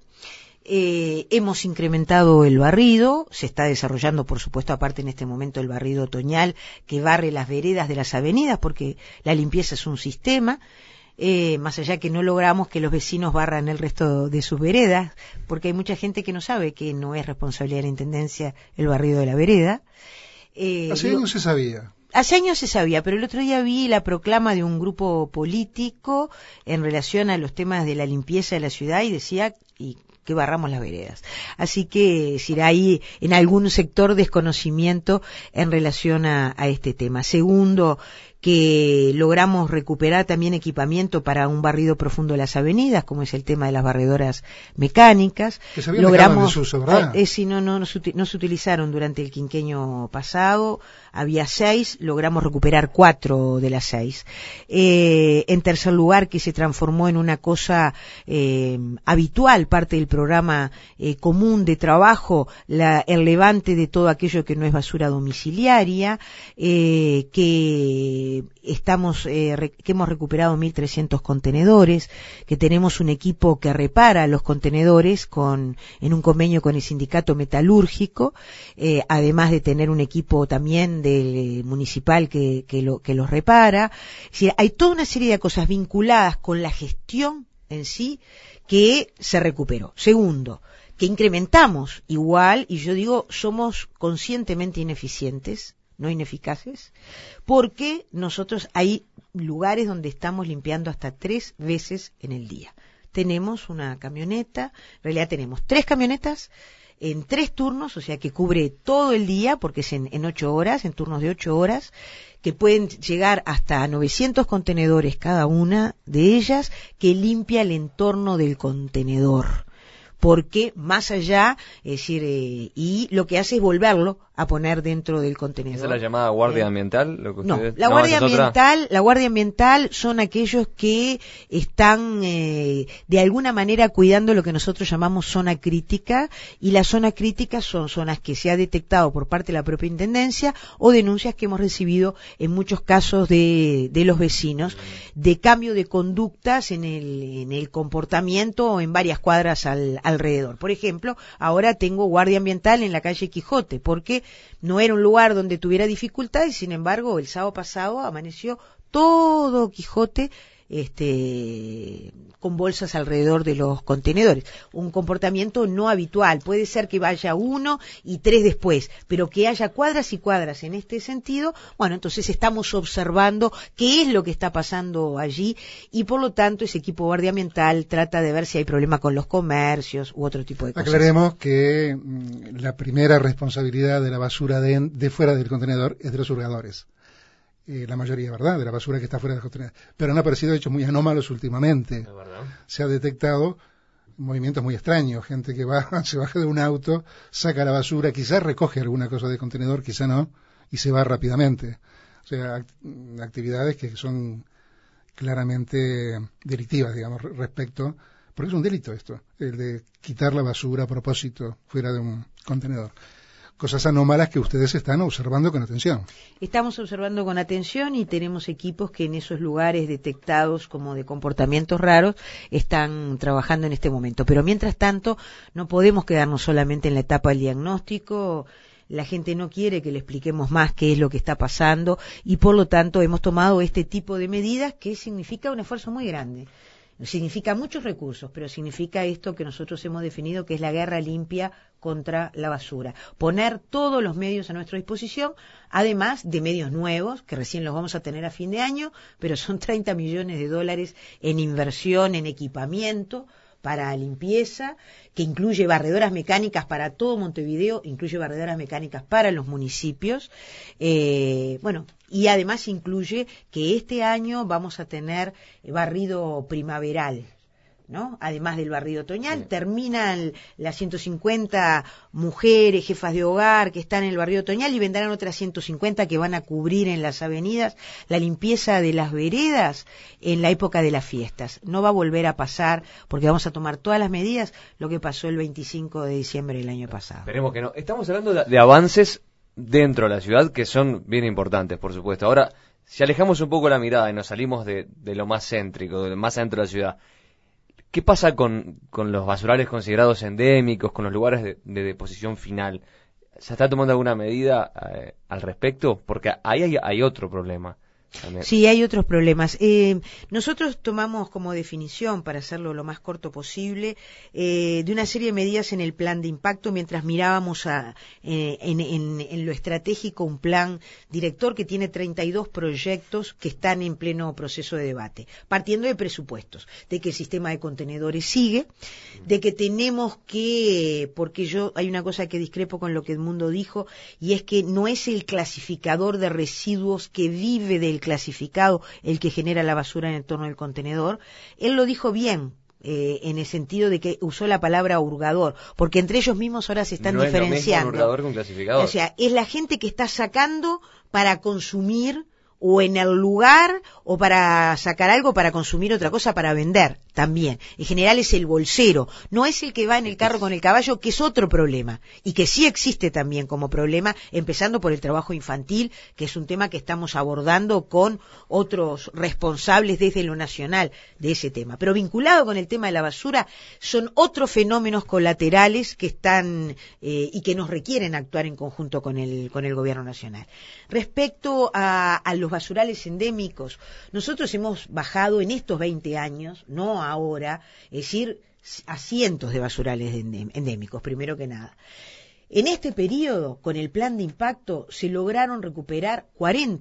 Eh, hemos incrementado el barrido, se está desarrollando, por supuesto, aparte en este momento el barrido otoñal que barre las veredas de las avenidas, porque la limpieza es un sistema, eh, más allá que no logramos que los vecinos barran el resto de sus veredas, porque hay mucha gente que no sabe que no es responsabilidad de la Intendencia el barrido de la vereda. Eh, Hace digo, años se sabía. Hace años se sabía, pero el otro día vi la proclama de un grupo político en relación a los temas de la limpieza de la ciudad y decía y que barramos las veredas. Así que si hay en algún sector desconocimiento en relación a, a este tema. Segundo, que logramos recuperar también equipamiento para un barrido profundo de las avenidas, como es el tema de las barredoras mecánicas. Que se habían logramos, dejado en desuso, ¿verdad? Eh, eh, si no, no, no, se, no se utilizaron durante el quinquenio pasado, había seis, logramos recuperar cuatro de las seis. Eh, en tercer lugar, que se transformó en una cosa eh, habitual, parte del programa eh, común de trabajo, la, el levante de todo aquello que no es basura domiciliaria, eh, que estamos eh, re, que hemos recuperado mil trescientos contenedores, que tenemos un equipo que repara los contenedores con en un convenio con el sindicato metalúrgico, eh, además de tener un equipo también del eh, municipal que, que, lo, que los repara. Es decir, hay toda una serie de cosas vinculadas con la gestión en sí que se recuperó. Segundo, que incrementamos igual, y yo digo, somos conscientemente ineficientes, no ineficaces, porque nosotros hay lugares donde estamos limpiando hasta tres veces en el día. Tenemos una camioneta, en realidad tenemos tres camionetas en tres turnos, o sea que cubre todo el día, porque es en, en ocho horas, en turnos de ocho horas, que pueden llegar hasta novecientos contenedores cada una de ellas, que limpia el entorno del contenedor. porque más allá, es decir, eh, y lo que hace es volverlo a poner dentro del contenedor. ¿Esa es la llamada guardia eh, ambiental? Lo que no, ustedes... la no, guardia esa es otra. ambiental, la guardia ambiental son aquellos que están eh, de alguna manera cuidando lo que nosotros llamamos zona crítica, y la zona crítica son zonas que se ha detectado por parte de la propia intendencia o denuncias que hemos recibido en muchos casos de, de los vecinos de cambio de conductas en el, en el comportamiento o en varias cuadras al, alrededor. Por ejemplo, ahora tengo guardia ambiental en la calle Quijote porque no era un lugar donde tuviera dificultad y sin embargo el sábado pasado amaneció todo Quijote este con bolsas alrededor de los contenedores. Un comportamiento no habitual. Puede ser que vaya uno y tres después, pero que haya cuadras y cuadras en este sentido, bueno, entonces estamos observando qué es lo que está pasando allí y por lo tanto ese equipo guardia ambiental trata de ver si hay problema con los comercios u otro tipo de cosas. Aclaremos que mm, la primera responsabilidad de la basura de, de fuera del contenedor es de los hurgadores. Eh, la mayoría, ¿verdad?, de la basura que está fuera del contenedor. Pero han aparecido hechos muy anómalos últimamente. Se ha detectado movimientos muy extraños, gente que va, se baja de un auto, saca la basura, quizás recoge alguna cosa del contenedor, quizá no, y se va rápidamente. O sea, act actividades que son claramente delictivas, digamos, respecto, porque es un delito esto, el de quitar la basura a propósito fuera de un contenedor. Cosas anómalas que ustedes están observando con atención. Estamos observando con atención y tenemos equipos que en esos lugares detectados como de comportamientos raros están trabajando en este momento. Pero mientras tanto no podemos quedarnos solamente en la etapa del diagnóstico. La gente no quiere que le expliquemos más qué es lo que está pasando y por lo tanto hemos tomado este tipo de medidas que significa un esfuerzo muy grande. Significa muchos recursos, pero significa esto que nosotros hemos definido que es la guerra limpia contra la basura. Poner todos los medios a nuestra disposición, además de medios nuevos, que recién los vamos a tener a fin de año, pero son treinta millones de dólares en inversión, en equipamiento para limpieza, que incluye barredoras mecánicas para todo Montevideo, incluye barredoras mecánicas para los municipios, eh, bueno, y además incluye que este año vamos a tener barrido primaveral, ¿no? Además del barrido otoñal, sí. Terminan las ciento cincuenta mujeres, jefas de hogar que están en el barrido otoñal y vendrán otras ciento cincuenta que van a cubrir en las avenidas la limpieza de las veredas en la época de las fiestas. No va a volver a pasar porque vamos a tomar todas las medidas lo que pasó el veinticinco de diciembre del año pasado. Esperemos que no. Estamos hablando de, de avances dentro de la ciudad que son bien importantes, por supuesto. Ahora, si alejamos un poco la mirada y nos salimos de, de lo más céntrico, de más adentro de la ciudad, ¿qué pasa con, con los basurales considerados endémicos, con los lugares de, de deposición final? ¿Se está tomando alguna medida eh, al respecto? Porque ahí hay, hay otro problema. También. Sí, hay otros problemas. Eh, nosotros tomamos como definición, para hacerlo lo más corto posible, eh, de una serie de medidas en el plan de impacto mientras mirábamos a, eh, en, en, en lo estratégico un plan director que tiene treinta y dos proyectos que están en pleno proceso de debate, partiendo de presupuestos, de que el sistema de contenedores sigue, de que tenemos que, porque yo hay una cosa que discrepo con lo que Edmundo dijo, y es que no es el clasificador de residuos que vive del clasificado el que genera la basura en el entorno del contenedor. Él lo dijo bien, eh, en el sentido de que usó la palabra hurgador, porque entre ellos mismos ahora se están no diferenciando. Es lo mismo un hurgador que un clasificador. O sea, es la gente que está sacando para consumir o en el lugar o para sacar algo para consumir otra cosa para vender también. En general es el bolsero, no es el que va en el carro con el caballo, que es otro problema y que sí existe también como problema, empezando por el trabajo infantil, que es un tema que estamos abordando con otros responsables desde lo nacional de ese tema. Pero vinculado con el tema de la basura son otros fenómenos colaterales que están eh, y que nos requieren actuar en conjunto con el con el gobierno nacional. Respecto a, a los basurales endémicos, nosotros hemos bajado en estos veinte años, no ahora, es decir, a cientos de basurales endémicos, primero que nada. En este periodo, con el plan de impacto, se lograron recuperar cuarenta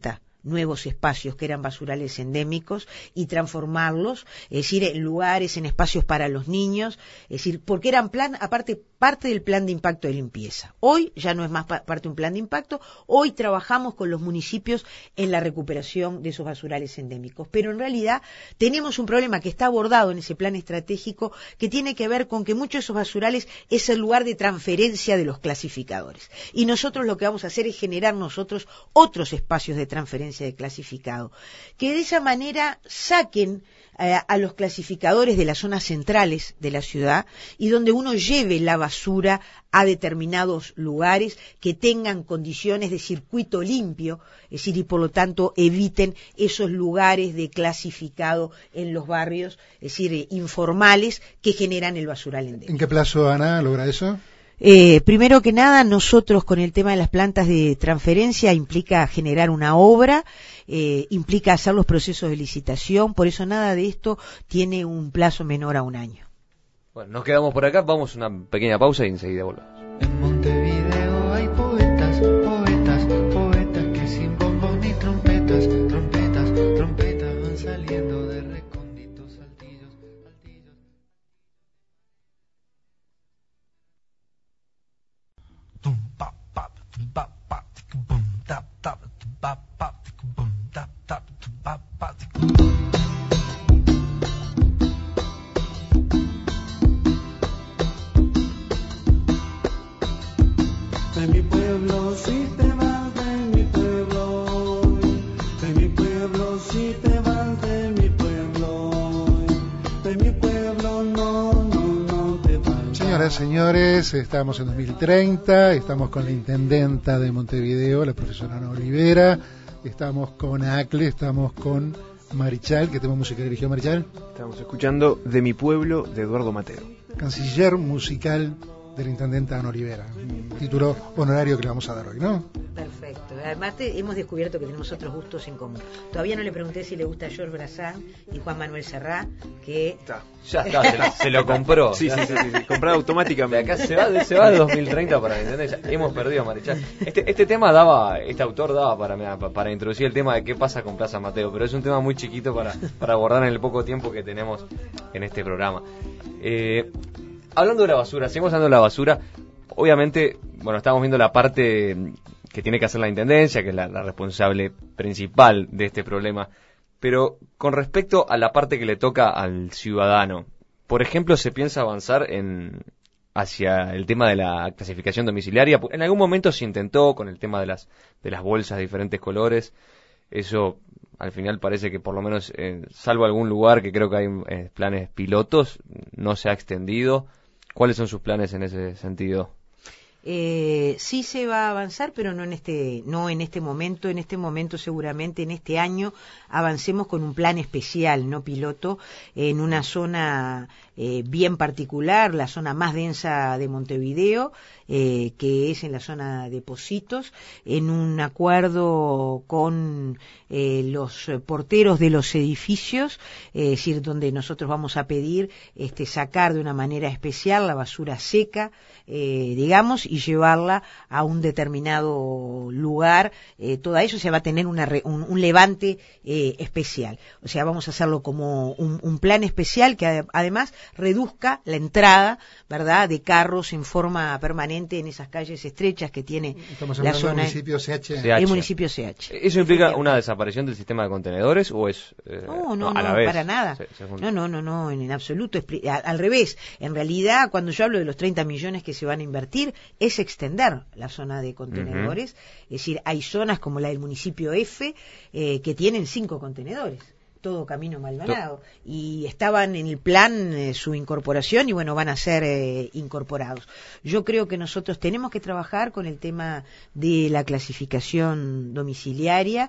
nuevos espacios que eran basurales endémicos y transformarlos, es decir, en lugares, en espacios para los niños, es decir, porque eran plan, aparte, parte del plan de impacto de limpieza. Hoy ya no es más pa- parte de un plan de impacto, hoy trabajamos con los municipios en la recuperación de esos basurales endémicos, pero en realidad tenemos un problema que está abordado en ese plan estratégico que tiene que ver con que muchos de esos basurales es el lugar de transferencia de los clasificadores. Y nosotros lo que vamos a hacer es generar nosotros otros espacios de transferencia de clasificado, que de esa manera saquen eh, a los clasificadores de las zonas centrales de la ciudad y donde uno lleve la basura a determinados lugares que tengan condiciones de circuito limpio, es decir, y por lo tanto eviten esos lugares de clasificado en los barrios, es decir, eh, informales que generan el basural endémico. ¿En qué plazo, Ana, logra eso? Eh, primero que nada, nosotros con el tema de las plantas de transferencia implica generar una obra, eh, implica hacer los procesos de licitación, por eso nada de esto tiene un plazo menor a un año. Bueno, nos quedamos por acá, vamos a una pequeña pausa y enseguida volvemos. En Montevideo hay poetas, poetas, poetas que sin bombos ni trompetas, trompetas, trompetas van saliendo de recónditos altillos, altillos. Tum pa pa tum pa pa tum bum tap tap tum pa pa tum bum tap tap tum pa pa tum. De mi pueblo si te vas, de mi pueblo, de mi pueblo si te vas, de mi pueblo, de mi pueblo no, no, no te vas. Señoras, señores, estamos en dos mil treinta, estamos con la intendenta de Montevideo, la profesora Ana Olivera, estamos con ACLE, estamos con Marichal. ¿Qué tema musical eligió Marichal? Estamos escuchando De mi pueblo, de Eduardo Mateo. Canciller musical de la intendenta Ana Olivera, un título honorario que le vamos a dar hoy, ¿no? Perfecto. Además te, hemos descubierto que tenemos otros gustos en común. Todavía no le pregunté si le gusta George Brassens y Juan Manuel Serrat, que... Está. Ya está, se, lo- se lo compró. Sí, sí, sí, sí, sí, comprado De automáticamente. acá se va, de- se va de dos mil treinta para entender. Ya hemos perdido a Marichal. Este, este tema daba, este autor daba para, mira, pa- para introducir el tema de qué pasa con Plaza Mateo, pero es un tema muy chiquito para, para abordar en el poco tiempo que tenemos en este programa. Eh, hablando de la basura, seguimos hablando de la basura. Obviamente, bueno, estamos viendo la parte que tiene que hacer la intendencia, que es la, la responsable principal de este problema. Pero con respecto a la parte que le toca al ciudadano, por ejemplo, se piensa avanzar en hacia el tema de la clasificación domiciliaria. En algún momento se intentó con el tema de las de las bolsas de diferentes colores. Eso al final parece que por lo menos, eh, salvo algún lugar que creo que hay eh, planes pilotos, no se ha extendido. ¿Cuáles son sus planes en ese sentido? Eh, sí se va a avanzar, pero no en este, no en este momento. En este momento, seguramente en este año, avancemos con un plan especial, no piloto, en una zona eh, bien particular, la zona más densa de Montevideo, eh, que es en la zona de Pocitos, en un acuerdo con eh, los porteros de los edificios, eh, es decir, donde nosotros vamos a pedir este, sacar de una manera especial la basura seca, eh, digamos, y llevarla a un determinado lugar. Eh, todo eso se va a tener una re, un, un levante eh, especial. O sea, vamos a hacerlo como un, un plan especial que ad, además reduzca la entrada, ¿verdad?, de carros en forma permanente en esas calles estrechas que tiene Estamos la hablando del zona. municipio C H. C H. El municipio C H. ¿Eso implica una desaparición del sistema de contenedores o es eh, No, no, a no, la vez? para nada. Se- se junta. No, no, no, no, en absoluto. Expli- a- Al revés. En realidad, cuando yo hablo de los treinta millones que se van a invertir, es extender la zona de contenedores. Uh-huh. Es decir, hay zonas como la del municipio F eh, que tienen cinco contenedores. Todo Camino Maldonado, y estaban en el plan eh, su incorporación y bueno, van a ser eh, incorporados. Yo creo que nosotros tenemos que trabajar con el tema de la clasificación domiciliaria.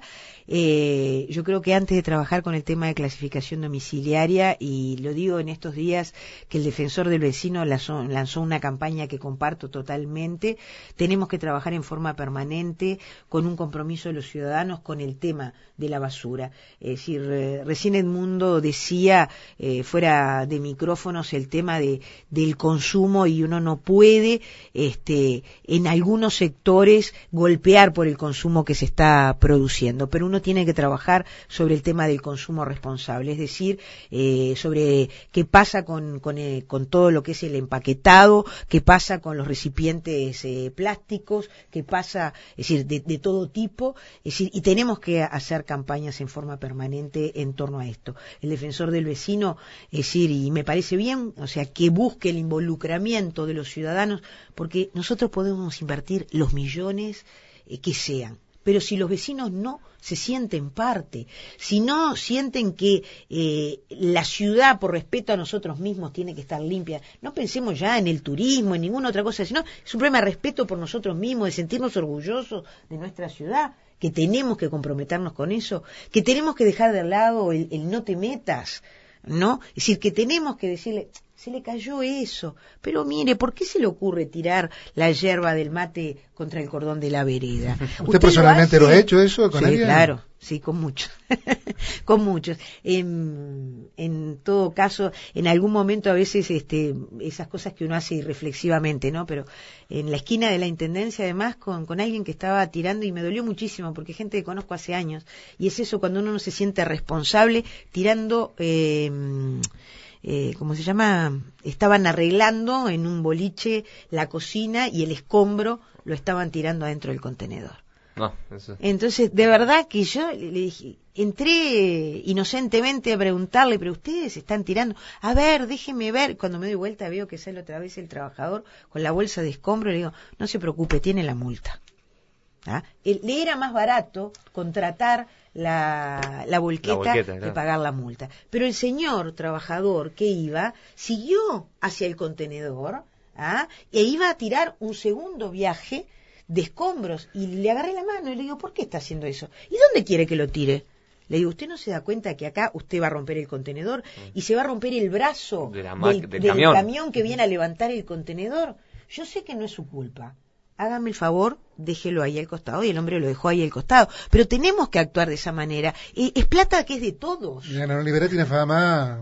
Eh, yo creo que antes de trabajar con el tema de clasificación domiciliaria, y lo digo en estos días que el Defensor del Vecino lanzó, lanzó una campaña que comparto totalmente, tenemos que trabajar en forma permanente con un compromiso de los ciudadanos con el tema de la basura. Es decir, eh, recién Edmundo decía, eh, fuera de micrófonos, el tema de del consumo, y uno no puede, este, en algunos sectores golpear por el consumo que se está produciendo, pero uno tiene que trabajar sobre el tema del consumo responsable, es decir, eh, sobre qué pasa con, con, eh, con todo lo que es el empaquetado, qué pasa con los recipientes eh, plásticos, qué pasa, es decir, de, de todo tipo, es decir, y tenemos que hacer campañas en forma permanente en torno a esto. El defensor del vecino, es decir, y me parece bien, o sea, que busque el involucramiento de los ciudadanos, porque nosotros podemos invertir los millones eh, que sean, pero si los vecinos no se sienten parte, si no sienten que eh, la ciudad, por respeto a nosotros mismos, tiene que estar limpia, no pensemos ya en el turismo, en ninguna otra cosa, sino es un problema de respeto por nosotros mismos, de sentirnos orgullosos de nuestra ciudad, que tenemos que comprometernos con eso, que tenemos que dejar de lado el, el no te metas, ¿no? Es decir, que tenemos que decirle, se le cayó eso, pero mire, ¿por qué se le ocurre tirar la yerba del mate contra el cordón de la vereda? ¿Usted, ¿Usted personalmente lo, lo ha hecho eso con sí, alguien? Claro, sí, con muchos, con muchos. En, en todo caso, en algún momento a veces este, esas cosas que uno hace irreflexivamente, ¿no? Pero en la esquina de la Intendencia, además, con, con alguien que estaba tirando, y me dolió muchísimo, porque gente que conozco hace años, y es eso cuando uno no se siente responsable, tirando... Eh, Eh, ¿cómo se llama? Estaban arreglando en un boliche la cocina y el escombro lo estaban tirando adentro del contenedor. No, eso. Entonces, de verdad que yo le, le dije, entré inocentemente a preguntarle, pero ustedes están tirando, a ver, déjeme ver. Cuando me doy vuelta veo que sale otra vez el trabajador con la bolsa de escombro, y le digo, no se preocupe, tiene la multa. ¿Ah? El, le era más barato contratar la, la volqueta, la volqueta que claro. pagar la multa. Pero el señor trabajador que iba, siguió hacia el contenedor, ¿ah? e iba a tirar un segundo viaje de escombros, y le agarré la mano y le digo, ¿por qué está haciendo eso? ¿Y dónde quiere que lo tire? Le digo, ¿usted no se da cuenta que acá usted va a romper el contenedor y se va a romper el brazo de la del, del, del camión. camión que viene a levantar el contenedor? Yo sé que no es su culpa. Hágame el favor, déjelo ahí al costado, y el hombre lo dejó ahí al costado. Pero tenemos que actuar de esa manera. Eh, es plata que es de todos. La neoliberal tiene fama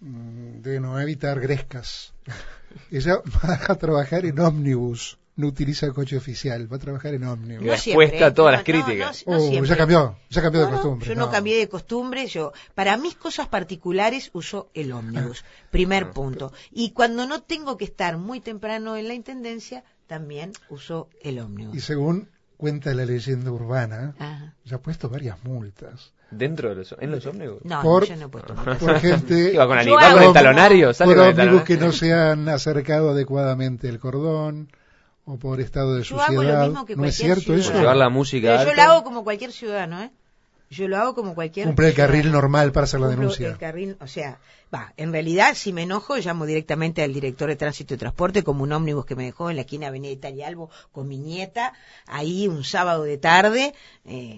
de no evitar grescas. Ella va a trabajar en ómnibus, no utiliza coche oficial, va a trabajar en ómnibus. No respuesta a todas no, las críticas. No, no, no uh, ya cambió, ya cambió no, de costumbre. Yo no, no cambié de costumbre, yo para mis cosas particulares uso el ómnibus, primer punto. Y cuando no tengo que estar muy temprano en la Intendencia, también uso el ómnibus. Y según cuenta la leyenda urbana, Ajá. ya ha puesto varias multas. ¿Dentro de los, en los ómnibus? No, por, no, yo no he puesto multas. Por gente... ¿Iba con, yo va con el talonario? Por, ¿Sale por con el ómnibus talonario? que no se han acercado adecuadamente el cordón, o por estado de yo suciedad. Hago lo mismo que ¿No es cualquier cierto ciudadano. eso? Llevar la música Pero yo alta. lo hago como cualquier ciudadano, ¿eh? Yo lo hago como cualquier... Cumple el carril ciudadano. normal para hacer la Cumplo denuncia. El carril, o sea, va, en realidad, si me enojo, llamo directamente al director de Tránsito y Transporte, como un ómnibus que me dejó en la esquina de Avenida Italia Albo con mi nieta, ahí un sábado de tarde, eh,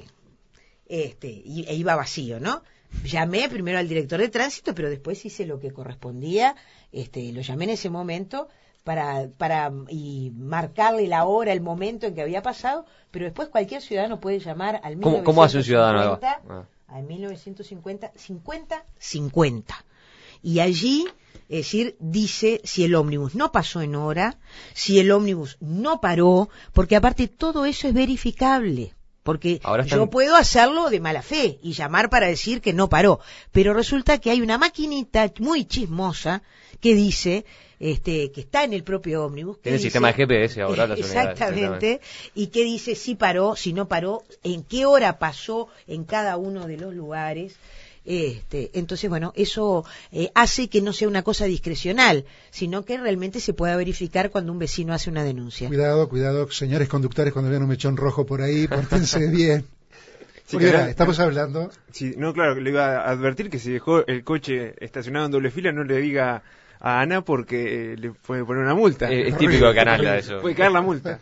este, y, e iba vacío, ¿no? Llamé primero al director de Tránsito, pero después hice lo que correspondía, este, lo llamé en ese momento, para para y marcarle la hora, el momento en que había pasado, pero después cualquier ciudadano puede llamar al ¿Cómo, ¿cómo hace un ciudadano? Ah. Al mil novecientos cincuenta, cincuenta, cincuenta. Y allí, es decir, dice si el ómnibus no pasó en hora, si el ómnibus no paró, porque aparte todo eso es verificable. Porque Ahora están... yo puedo hacerlo de mala fe y llamar para decir que no paró, pero resulta que hay una maquinita muy chismosa que dice este que está en el propio ómnibus. Tiene el sistema de G P S ahora. Las exactamente, y que dice si paró, si no paró, en qué hora pasó en cada uno de los lugares. Este, entonces, bueno, eso eh, hace que no sea una cosa discrecional, sino que realmente se pueda verificar cuando un vecino hace una denuncia. Cuidado, cuidado, señores conductores, cuando vean un mechón rojo por ahí, pórtense bien. Sí, Porque, claro. estamos hablando... Sí, no, claro, le iba a advertir que si dejó el coche estacionado en doble fila, no le diga a Ana porque eh, le puede poner una multa. Eh, es típico de canalla eso. Puede caer la multa.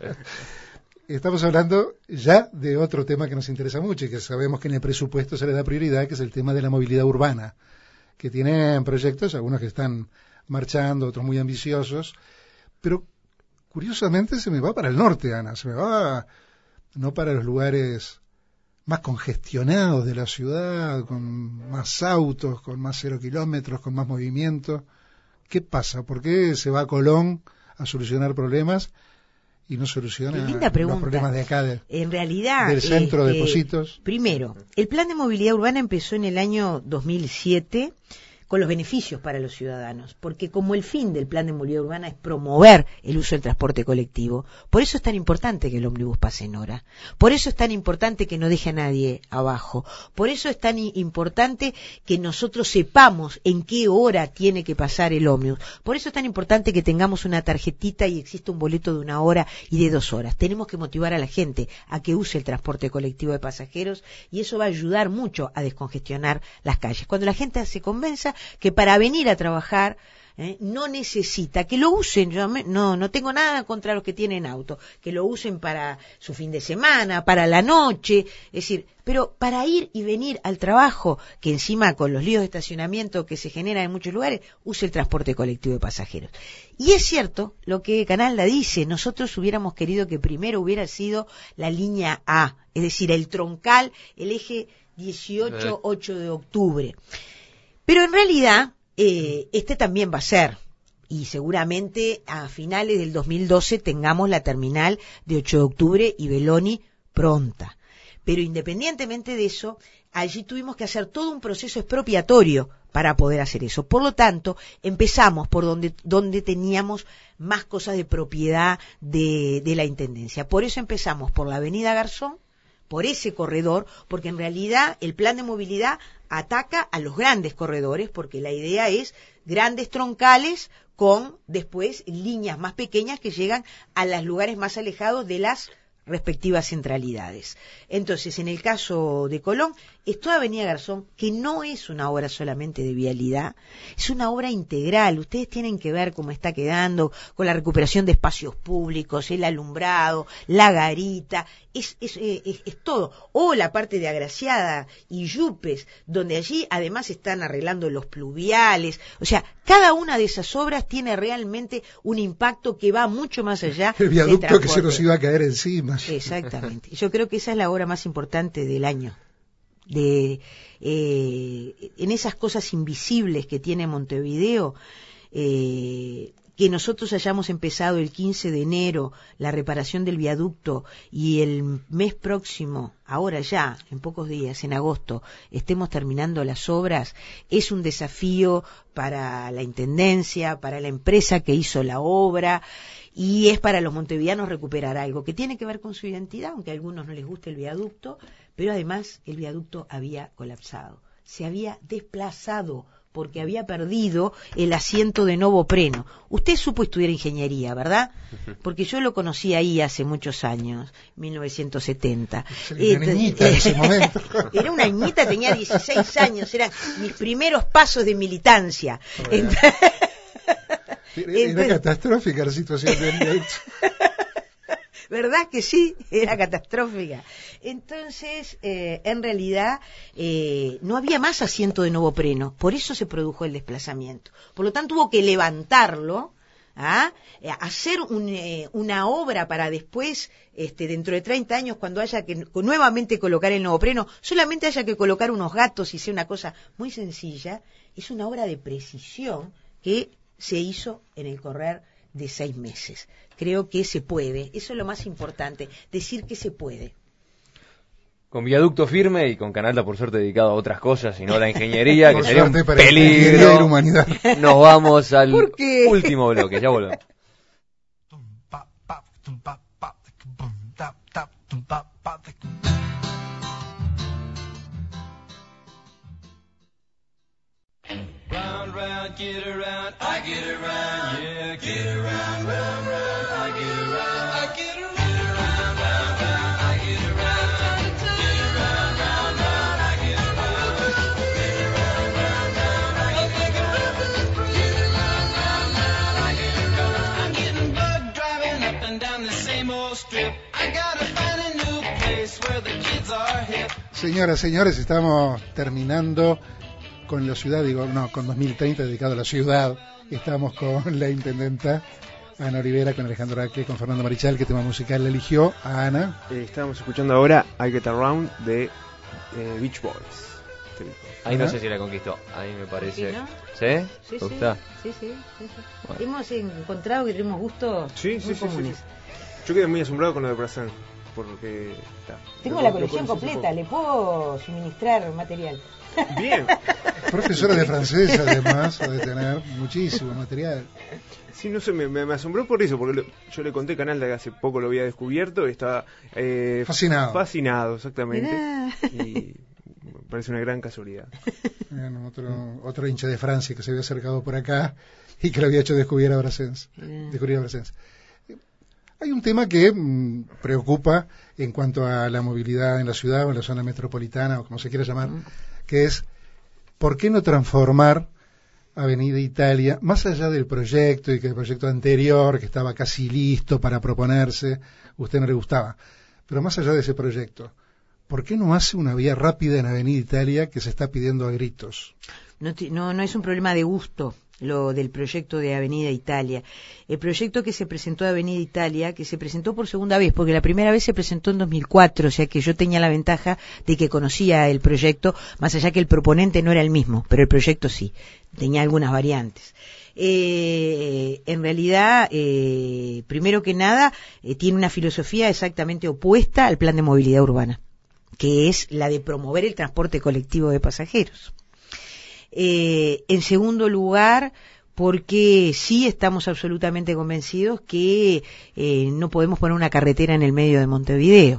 Estamos hablando ya de otro tema que nos interesa mucho y que sabemos que en el presupuesto se le da prioridad, que es el tema de la movilidad urbana, que tienen proyectos, algunos que están marchando, otros muy ambiciosos, pero curiosamente se me va para el norte, Ana, se me va no para los lugares más congestionados de la ciudad, con más autos, con más cero kilómetros, con más movimiento. ¿Qué pasa? ¿Por qué se va a Colón a solucionar problemas y no soluciona Linda pregunta. los problemas de acá, de, en realidad, del centro eh, de Pocitos? Eh, primero, el plan de movilidad urbana empezó en el año dos mil siete con los beneficios para los ciudadanos, porque como el fin del plan de movilidad urbana es promover el uso del transporte colectivo, por eso es tan importante que el ómnibus pase en hora, por eso es tan importante que no deje a nadie abajo, por eso es tan importante que nosotros sepamos en qué hora tiene que pasar el ómnibus, por eso es tan importante que tengamos una tarjetita y exista un boleto de una hora y de dos horas. Tenemos que motivar a la gente a que use el transporte colectivo de pasajeros y eso va a ayudar mucho a descongestionar las calles. Cuando la gente se convenza que para venir a trabajar eh, no necesita, que lo usen, yo me, no, no tengo nada contra los que tienen auto, que lo usen para su fin de semana, para la noche, es decir, pero para ir y venir al trabajo, que encima con los líos de estacionamiento que se generan en muchos lugares, use el transporte colectivo de pasajeros. Y es cierto lo que Canalda dice, nosotros hubiéramos querido que primero hubiera sido la línea A, es decir, el troncal, el eje dieciocho ocho de octubre. Pero en realidad, eh, este también va a ser, y seguramente a finales del dos mil doce tengamos la terminal de ocho de octubre y Beloni pronta. Pero independientemente de eso, allí tuvimos que hacer todo un proceso expropiatorio para poder hacer eso. Por lo tanto, empezamos por donde, donde teníamos más cosas de propiedad de, de la Intendencia. Por eso empezamos por la avenida Garzón, por ese corredor, porque en realidad el plan de movilidad ataca a los grandes corredores, porque la idea es grandes troncales con después líneas más pequeñas que llegan a los lugares más alejados de las respectivas centralidades. Entonces, en el caso de Colón, es toda Avenida Garzón, que no es una obra solamente de vialidad, es una obra integral. Ustedes tienen que ver cómo está quedando con la recuperación de espacios públicos, el alumbrado, la garita, es, es, es, es todo. O la parte de Agraciada y Yupes, donde allí además están arreglando los pluviales. O sea, cada una de esas obras tiene realmente un impacto que va mucho más allá el viaducto que se nos iba a caer encima. Exactamente. Yo creo que esa es la obra más importante del año. De eh, en esas cosas invisibles que tiene Montevideo, eh, que nosotros hayamos empezado el quince de enero la reparación del viaducto y el mes próximo, ahora ya, en pocos días, en agosto, estemos terminando las obras, es un desafío para la Intendencia, para la empresa que hizo la obra, y es para los montevideanos recuperar algo que tiene que ver con su identidad, aunque a algunos no les guste el viaducto, pero además el viaducto había colapsado, se había desplazado porque había perdido el asiento de Novopreno. Usted supo estudiar ingeniería, ¿verdad? Porque yo lo conocí ahí hace muchos años, mil novecientos setenta. Era una niñita en ese momento. Era una niñita, tenía dieciséis años, eran mis primeros pasos de militancia. Bueno. Era, era Entonces, catastrófica la situación de ¿verdad que sí? Era catastrófica. Entonces, eh, en realidad, eh, no había más asiento de Novopreno, por eso se produjo el desplazamiento. Por lo tanto, hubo que levantarlo, ¿ah? hacer un, eh, una obra para después, este, dentro de treinta años, cuando haya que nuevamente colocar el Novopreno, solamente haya que colocar unos gatos y sea una cosa muy sencilla. Es una obra de precisión que se hizo en el correr de seis meses. Creo que se puede, eso es lo más importante, decir que se puede. Con viaducto firme y con Canalda por suerte dedicado a otras cosas y no a la ingeniería, que sería un para peligro. De la humanidad. Nos vamos al último bloque, ya volvemos. Round, round, get around, I get around, yeah, get around, round, round, I get around, I get around, round, round, round, I get around, get around, round, round, I get around, get around, round, round, I get around, get around, round, round, I get around. I'm getting bugged driving up and down the same old strip. I gotta find a new place where the kids are hip. Señoras, señores, estamos terminando con la ciudad, digo, no, con dos mil treinta dedicado a la ciudad. Estamos con la intendenta Ana Olivera con Alejandro Aque, con Fernando Marichal. ¿Qué tema musical le eligió a Ana? Eh, estábamos escuchando ahora I Get Around de eh, Beach Boys. Ahí no ¿Ah? sé si la conquistó. Ahí me parece. ¿Sí, no? ¿Sí? Sí, ¿Te sí, gusta? sí, sí, sí, sí. Bueno. Hemos encontrado que tenemos gustos Sí, muy sí, sí, sí, comunes. sí. Yo quedé muy asombrado con lo de Brassens, porque... ta, Tengo lo- la lo colección conocí hace completa, le puedo suministrar material. poco. Bien. Profesora de francés, además, ha de tener muchísimo material. Sí, no sé, me, me, me asombró por eso, porque lo- yo le conté Canal de que hace poco lo había descubierto y estaba... Eh, Fascinado. Fascinado, exactamente. Mirá. Y me parece una gran casualidad. Bueno, otro, otro hincha de Francia que se había acercado por acá y que lo había hecho descubrir a Brassens. Mirá. Descubrir a Brassens. Hay un tema que mm, preocupa en cuanto a la movilidad en la ciudad o en la zona metropolitana o como se quiera llamar, que es ¿por qué no transformar Avenida Italia, más allá del proyecto y que el proyecto anterior, que estaba casi listo para proponerse, a usted no le gustaba, pero más allá de ese proyecto, ¿por qué no hace una vía rápida en Avenida Italia que se está pidiendo a gritos? No, ti- no, no es un problema de gusto lo del proyecto de Avenida Italia. El proyecto que se presentó de Avenida Italia, que se presentó por segunda vez, porque la primera vez se presentó en dos mil cuatro, o sea que yo tenía la ventaja de que conocía el proyecto, más allá que el proponente no era el mismo, pero el proyecto sí, tenía algunas variantes. Eh, en realidad, eh, primero que nada, eh, tiene una filosofía exactamente opuesta al plan de movilidad urbana, que es la de promover el transporte colectivo de pasajeros. Eh, en segundo lugar, porque sí estamos absolutamente convencidos que eh, no podemos poner una carretera en el medio de Montevideo.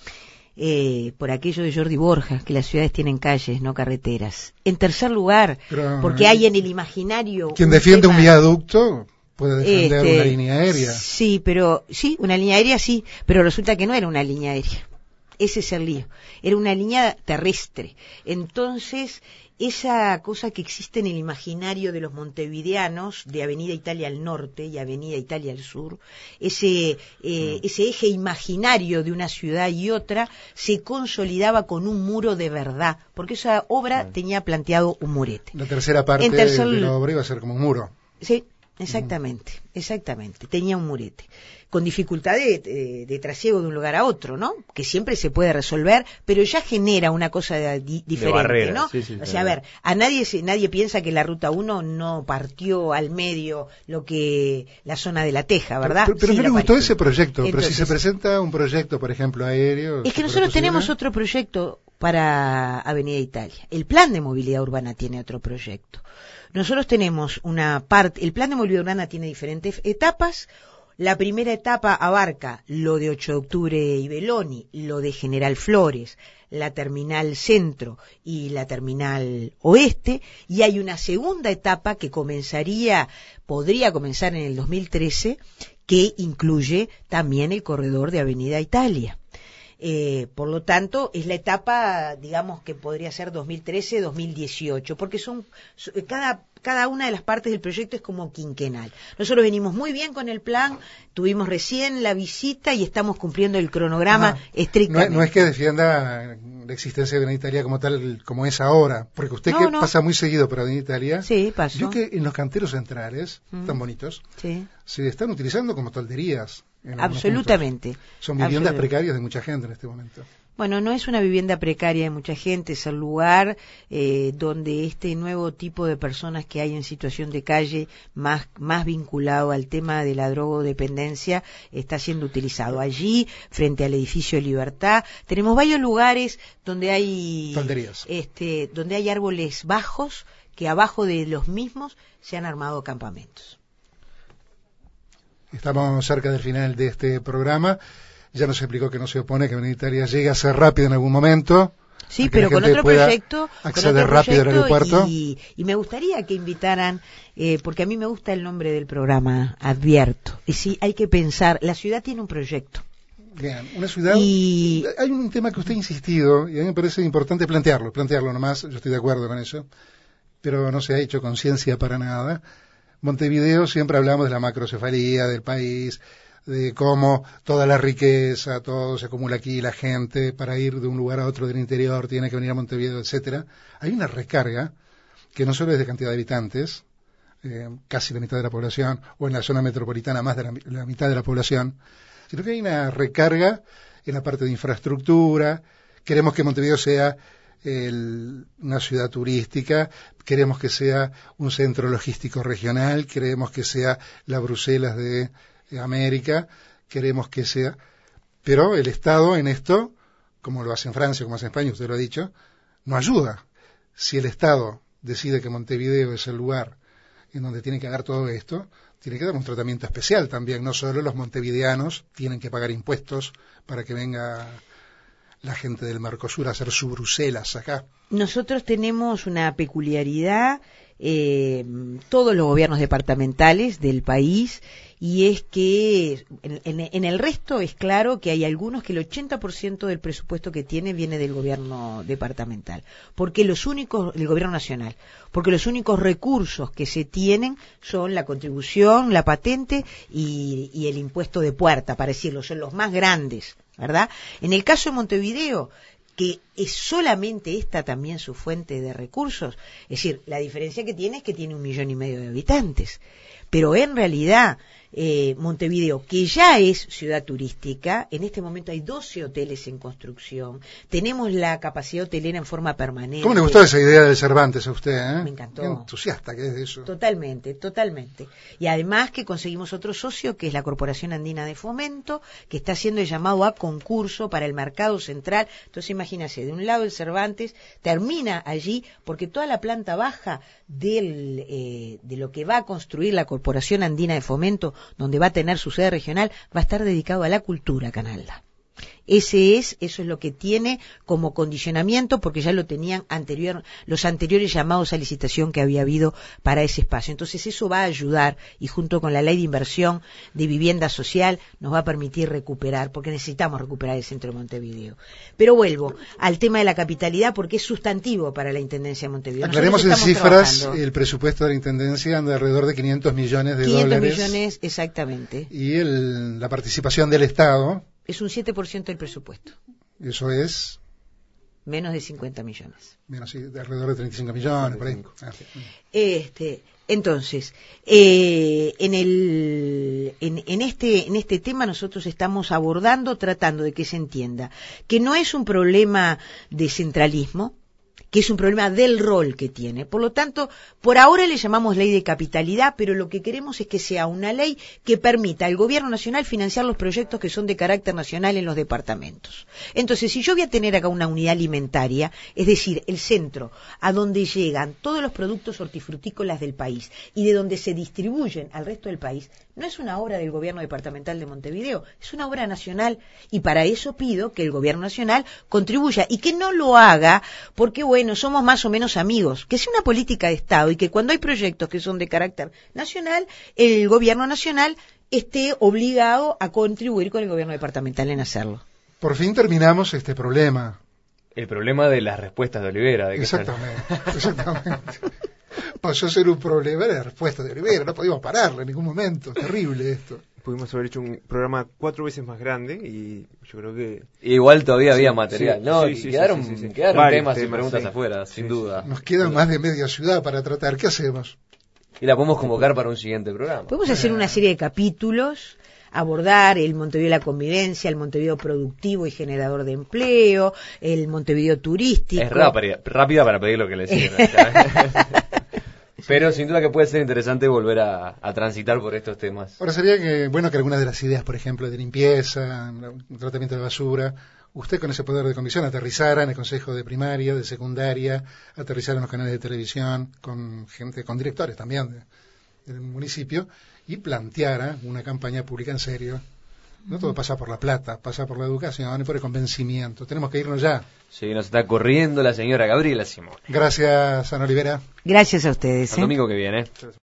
Eh, por aquello de Jordi Borja, que las ciudades tienen calles, no carreteras. En tercer lugar, Pero, porque eh, hay en el imaginario... Quien un defiende tema- un viaducto puede defender este, una línea aérea. Sí, pero sí, una línea aérea sí, pero resulta que no era una línea aérea. Ese es el lío. Era una línea terrestre. Entonces, esa cosa que existe en el imaginario de los montevideanos, de Avenida Italia al norte y Avenida Italia al sur, ese, eh, ese eje imaginario de una ciudad y otra, se consolidaba con un muro de verdad, porque esa obra tenía planteado un murete. La tercera parte En tercer- de la obra iba a ser como un muro. Sí, exactamente, exactamente. Tenía un murete. Con dificultad de, de, de trasiego de un lugar a otro, ¿no? Que siempre se puede resolver, pero ya genera una cosa de- di- diferente, barrera, ¿no? sí, sí, o sí. sea, a ver, a nadie se- nadie piensa que la ruta uno no partió al medio lo que la zona de la Teja, ¿verdad? Pero, pero Sí, no la le gustó partió. ese proyecto, pero si Entonces, se presenta un proyecto, por ejemplo, aéreo... es que ¿se nosotros puede tenemos posible? otro proyecto para Avenida Italia. El plan de movilidad urbana tiene otro proyecto. Nosotros tenemos una parte, el plan de movilidad urbana tiene diferentes etapas. La primera etapa abarca lo de ocho de octubre y Beloni, lo de General Flores, la terminal centro y la terminal oeste, y hay una segunda etapa que comenzaría, podría comenzar en el dos mil trece, que incluye también el corredor de Avenida Italia. Eh, por lo tanto, es la etapa, digamos, que podría ser dos mil trece dos mil dieciocho, porque son so- cada cada una de las partes del proyecto es como quinquenal. Nosotros venimos muy bien con el plan, tuvimos recién la visita y estamos cumpliendo el cronograma Ajá. No, estrictamente. es, no es que defienda la existencia de Avenida Italia como tal, como es ahora, porque usted No, que no. pasa muy seguido por Avenida Italia, Sí, pasó. yo que en los canteros centrales, Mm. tan bonitos, Sí, se están utilizando como tolderías. en algunos absolutamente. puntos. Son viviendas Absolutamente. precarias de mucha gente en este momento. Bueno, no es una vivienda precaria de mucha gente, es el lugar eh, donde este nuevo tipo de personas que hay en situación de calle, más, más vinculado al tema de la drogodependencia, está siendo utilizado. Allí, frente al edificio Libertad, tenemos varios lugares donde hay, Tolderías. este, donde hay árboles bajos, que abajo de los mismos se han armado campamentos. Estamos cerca del final de este programa. Ya nos explicó que no se opone que Avenida Italia llegue a ser rápido en algún momento. Sí, para que pero la con gente otro pueda proyecto, con acceder otro rápido al proyecto aeropuerto. y, y me gustaría que invitaran, eh, porque a mí me gusta el nombre del programa, Advierto. Y sí, hay que pensar, la ciudad tiene un proyecto. Bien, una ciudad... Y- Hay un tema que usted ha insistido, y a mí me parece importante plantearlo, plantearlo nomás, yo estoy de acuerdo con eso, pero no se ha hecho conciencia para nada. Montevideo siempre hablamos de la macrocefalía del país, de cómo toda la riqueza, todo se acumula aquí, la gente para ir de un lugar a otro del interior tiene que venir a Montevideo, etcétera. Hay una recarga que no solo es de cantidad de habitantes, eh, casi la mitad de la población, o en la zona metropolitana más de la, la mitad de la población, sino que hay una recarga en la parte de infraestructura. Queremos que Montevideo sea el, una ciudad turística, queremos que sea un centro logístico regional, queremos que sea la Bruselas de, de América, queremos que sea... Pero el Estado en esto, como lo hace en Francia, como hace en España, usted lo ha dicho, no ayuda. Si el Estado decide que Montevideo es el lugar en donde tiene que hacer todo esto, tiene que dar un tratamiento especial también. No solo los montevideanos tienen que pagar impuestos para que venga la gente del Mercosur a hacer su Bruselas acá. Nosotros tenemos una peculiaridad, eh, todos los gobiernos departamentales del país, y es que en, en, en el resto es claro que hay algunos que el ochenta por ciento del presupuesto que tiene viene del gobierno departamental, porque los únicos, del gobierno nacional, porque los únicos recursos que se tienen son la contribución, la patente y, y el impuesto de puerta, para decirlo, son los más grandes, ¿verdad? En el caso de Montevideo, que es solamente esta también su fuente de recursos, es decir, la diferencia que tiene es que tiene un millón y medio de habitantes, pero en realidad eh, Montevideo, que ya es ciudad turística, en este momento hay doce hoteles en construcción, tenemos la capacidad hotelera en forma permanente. ¿Cómo le gustó esa idea del Cervantes a usted? ¿eh? Me encantó. Qué entusiasta que es de eso. Totalmente, totalmente. Y además que conseguimos otro socio, que es la Corporación Andina de Fomento, que está haciendo el llamado a concurso para el mercado central. Entonces imagínese, de un lado el Cervantes termina allí, porque toda la planta baja del, eh, de lo que va a construir la Corporación Andina de Fomento, donde va a tener su sede regional, va a estar dedicado a la cultura, Canalda. Ese es, eso es lo que tiene como condicionamiento, porque ya lo tenían anterior, los anteriores llamados a licitación que había habido para ese espacio. Entonces eso va a ayudar, y junto con la ley de inversión de vivienda social nos va a permitir recuperar, porque necesitamos recuperar el centro de Montevideo. Pero vuelvo al tema de la capitalidad, porque es sustantivo para la Intendencia de Montevideo. Aclaremos en cifras, trabajando. El presupuesto de la Intendencia anda alrededor de quinientos millones de quinientos dólares. quinientos millones, exactamente. Y el, la participación del Estado... Es un siete por ciento del presupuesto. Eso es... Menos de cincuenta millones. Menos, sí, de alrededor de treinta y cinco millones, por ahí. Ah, sí. Este, entonces, eh, en, el, en, en, este, en este tema nosotros estamos abordando, tratando de que se entienda que no es un problema de centralismo, que es un problema del rol que tiene. Por lo tanto, por ahora le llamamos ley de capitalidad, pero lo que queremos es que sea una ley que permita al gobierno nacional financiar los proyectos que son de carácter nacional en los departamentos. Entonces, si yo voy a tener acá una unidad alimentaria, es decir, el centro a donde llegan todos los productos hortifrutícolas del país y de donde se distribuyen al resto del país, no es una obra del gobierno departamental de Montevideo, es una obra nacional, y para eso pido que el gobierno nacional contribuya, y que no lo haga porque, bueno, somos más o menos amigos, que sea una política de Estado, y que cuando hay proyectos que son de carácter nacional, el gobierno nacional esté obligado a contribuir con el gobierno departamental en hacerlo. Por fin terminamos este problema. El problema de las respuestas de Olivera. De que exactamente, exactamente. Pasó a ser un problema de la respuesta de Olivera, no podíamos pararlo en ningún momento, terrible esto. Pudimos haber hecho un programa cuatro veces más grande y yo creo que... Igual todavía había sí, material, sí, ¿no? Sí, sí, quedaron sí, sí, sí. quedaron temas, temas y preguntas sí. afuera, sí, sin sí, duda. sí. Nos queda más de media ciudad para tratar, ¿qué hacemos? Y la podemos convocar para un siguiente programa. Podemos hacer una serie de capítulos, abordar el Montevideo de la convivencia, el Montevideo productivo y generador de empleo, el Montevideo turístico. Es rápida, rápida para pedir lo que le siguen. Pero sin duda que puede ser interesante volver a, a transitar por estos temas. Ahora sería que, bueno, que algunas de las ideas, por ejemplo, de limpieza, tratamiento de basura, usted con ese poder de convicción aterrizara en el consejo de primaria, de secundaria, aterrizara en los canales de televisión, con gente, con directores también de, del municipio, y planteara una campaña pública en serio. No todo pasa por la plata, pasa por la educación y por el convencimiento. Tenemos que irnos ya. Sí, nos está corriendo la señora Gabriela Simón. Gracias, Ana Olivera. Gracias a ustedes. El ¿eh? domingo que viene.